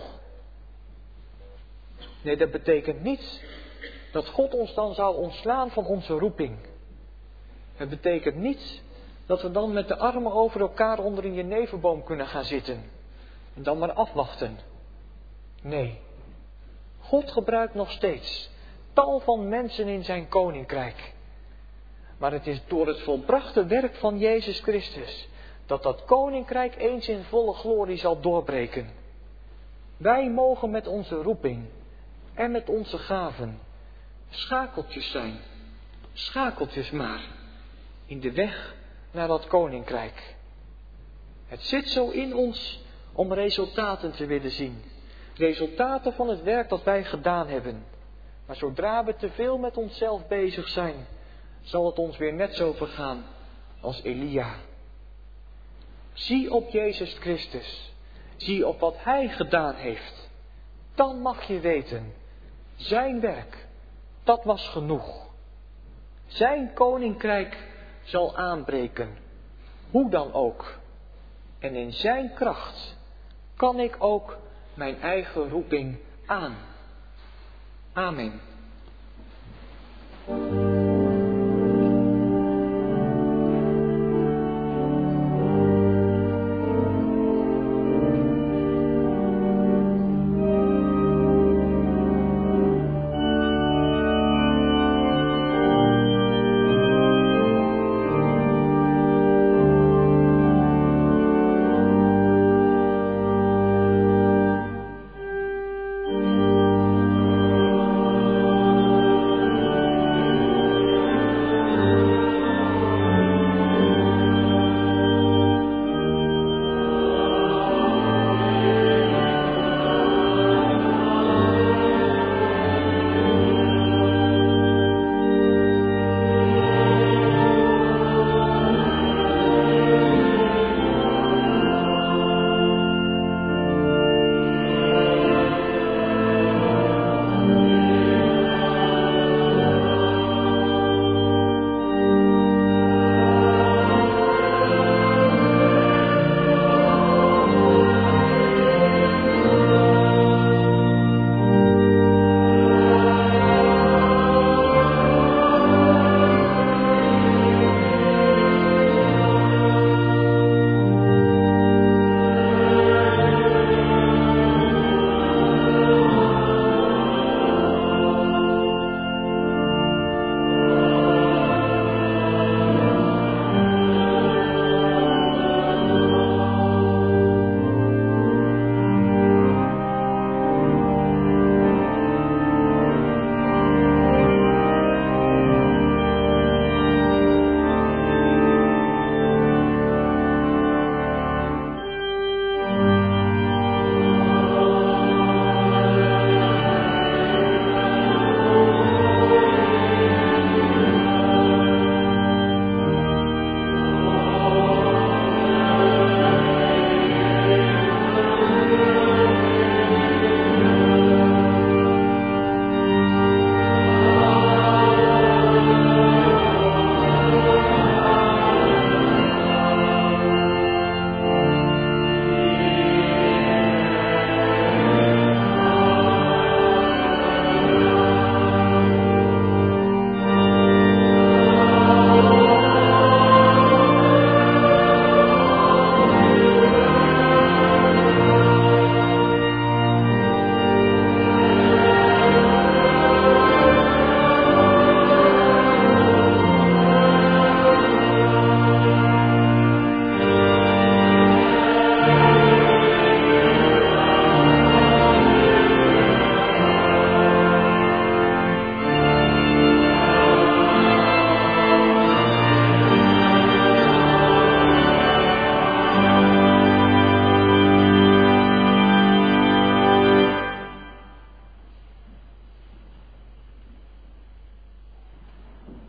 Nee, dat betekent niet dat God ons dan zou ontslaan van onze roeping. Het betekent niet dat we dan met de armen over elkaar onder een jeneverboom kunnen gaan zitten. En dan maar afwachten. Nee, God gebruikt nog steeds tal van mensen in zijn koninkrijk. Maar het is door het volbrachte werk van Jezus Christus dat dat koninkrijk eens in volle glorie zal doorbreken. Wij mogen met onze roeping en met onze gaven schakeltjes zijn. Schakeltjes maar in de weg naar dat koninkrijk. Het zit zo in ons om resultaten te willen zien. Resultaten van het werk dat wij gedaan hebben. Maar zodra we te veel met onszelf bezig zijn, zal het ons weer net zo vergaan als Elia. Zie op Jezus Christus. Zie op wat Hij gedaan heeft. Dan mag je weten, zijn werk, dat was genoeg. Zijn koninkrijk zal aanbreken. Hoe dan ook. En in zijn kracht kan ik ook mijn eigen roeping aan. Amen.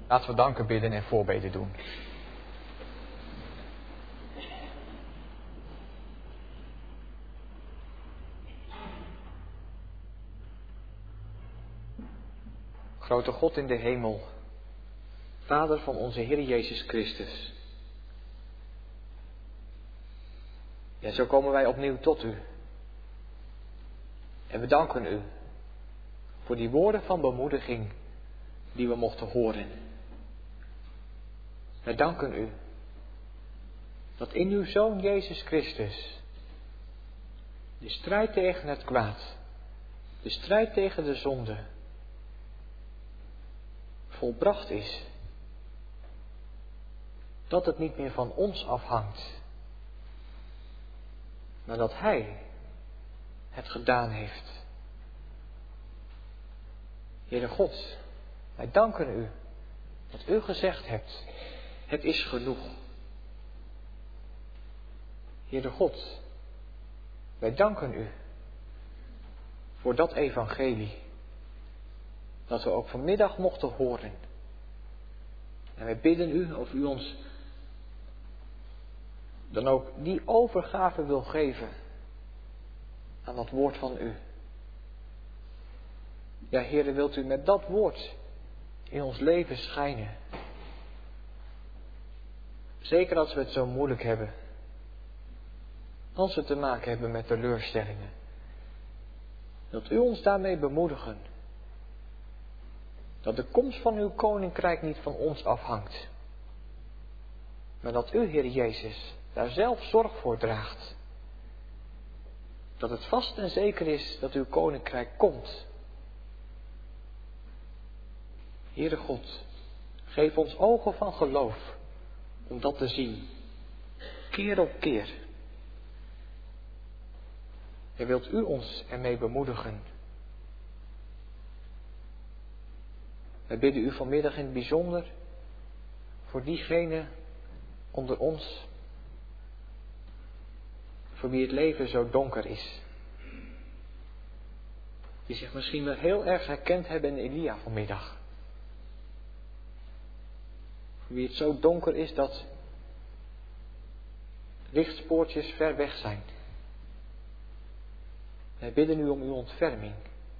Laten we danken bidden en voorbeden doen. Grote God in de hemel, Vader van onze Heer Jezus Christus. Ja, zo komen wij opnieuw tot u. En we danken u voor die woorden van bemoediging die we mochten horen. Wij danken u dat in uw Zoon Jezus Christus de strijd tegen het kwaad, de strijd tegen de zonde, volbracht is. Dat het niet meer van ons afhangt, maar dat Hij het gedaan heeft. Heere God, wij danken u dat u gezegd hebt, het is genoeg. Heere God, wij danken u voor dat evangelie dat we ook vanmiddag mochten horen. En wij bidden u of u ons dan ook die overgave wil geven aan dat woord van u. Ja, Heere, wilt u met dat woord in ons leven schijnen. Zeker als we het zo moeilijk hebben. Als we te maken hebben met teleurstellingen. Wilt u ons daarmee bemoedigen. Dat de komst van uw koninkrijk niet van ons afhangt. Maar dat u, Heer Jezus, daar zelf zorg voor draagt. Dat het vast en zeker is dat uw koninkrijk komt. Heere God, geef ons ogen van geloof om dat te zien. Keer op keer. En wilt u ons ermee bemoedigen. Wij bidden u vanmiddag in het bijzonder voor diegenen onder ons voor wie het leven zo donker is. Die zich misschien wel heel erg herkend hebben in Elia vanmiddag. Voor wie het zo donker is dat lichtspoortjes ver weg zijn. Wij bidden u om uw ontferming.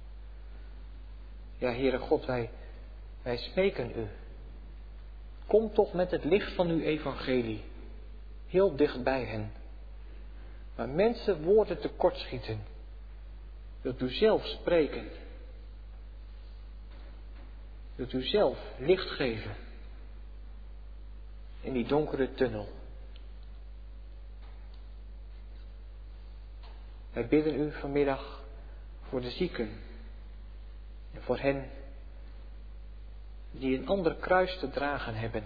Ja, Heere God, wij smeken u. Kom toch met het licht van uw evangelie heel dicht bij hen. Waar mensen woorden tekortschieten, wilt u zelf spreken. Wilt u zelf licht geven in die donkere tunnel. Wij bidden u vanmiddag voor de zieken en voor hen die een ander kruis te dragen hebben.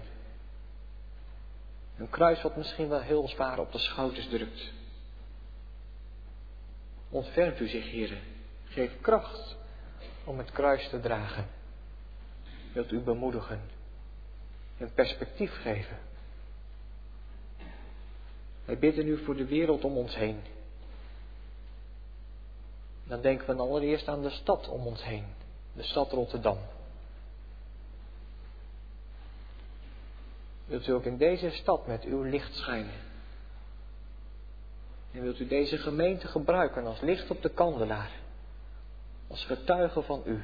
Een kruis wat misschien wel heel zwaar op de schouders drukt. Ontfermt u zich, Heere. Geef kracht om het kruis te dragen. Wilt u bemoedigen. En perspectief geven. Wij bidden u voor de wereld om ons heen. Dan denken we allereerst aan de stad om ons heen. De stad Rotterdam. Wilt u ook in deze stad met uw licht schijnen. En wilt u deze gemeente gebruiken als licht op de kandelaar. Als getuige van u.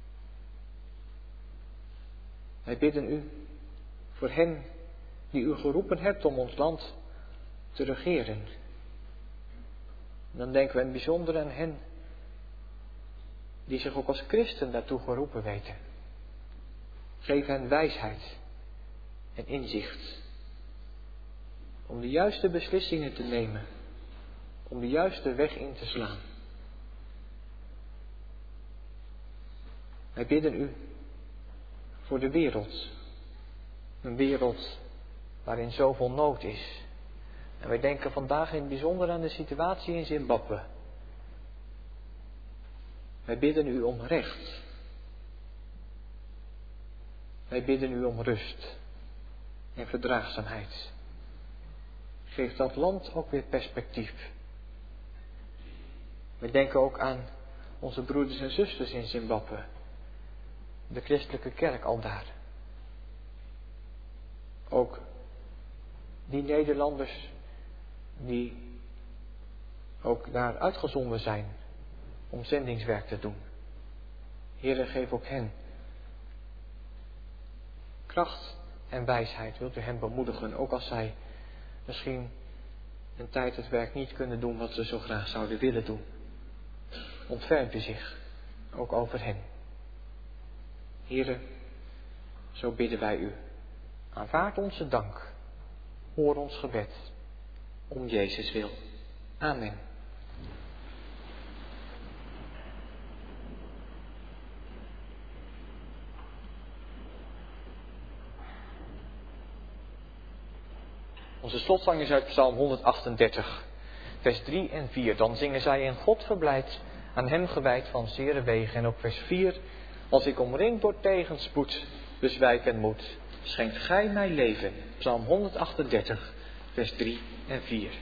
Wij bidden u voor hen die u geroepen hebt om ons land te regeren. En dan denken we in het bijzonder aan hen die zich ook als christen daartoe geroepen weten. Geef hen wijsheid en inzicht. Om de juiste beslissingen te nemen. Om de juiste weg in te slaan. Wij bidden u voor de wereld. Een wereld waarin zoveel nood is. En wij denken vandaag in het bijzonder aan de situatie in Zimbabwe. Wij bidden u om recht. Wij bidden u om rust en verdraagzaamheid. Geef dat land ook weer perspectief. We denken ook aan onze broeders en zusters in Zimbabwe. De christelijke kerk aldaar. ook die Nederlanders die ook daar uitgezonden zijn om zendingswerk te doen. Heere, geef ook hen kracht en wijsheid. Wilt u hen bemoedigen, ook als zij misschien een tijd het werk niet kunnen doen wat ze zo graag zouden willen doen. Ontfermt u zich ook over hen. Heere, zo bidden wij u. Aanvaard onze dank. Hoor ons gebed. Om Jezus wil. Amen. Onze slotzang is uit Psalm 138, vers 3 en 4. Dan zingen zij in God verblijd, aan hem gewijd van zere wegen. En op vers 4. Als ik omringd door tegenspoed, bezwijken moet, schenkt gij mij leven. Psalm 138, vers 3 en 4.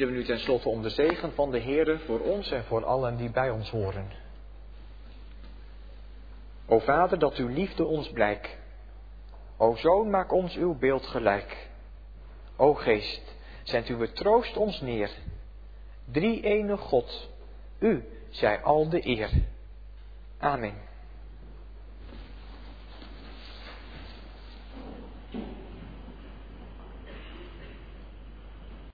bidden we nu tenslotte om de zegen van de Heere voor ons en voor allen die bij ons horen. O Vader, dat uw liefde ons blijk. O Zoon, maak ons uw beeld gelijk. O Geest, zend uw troost ons neer. Drie-ene God, u zij al de eer. Amen.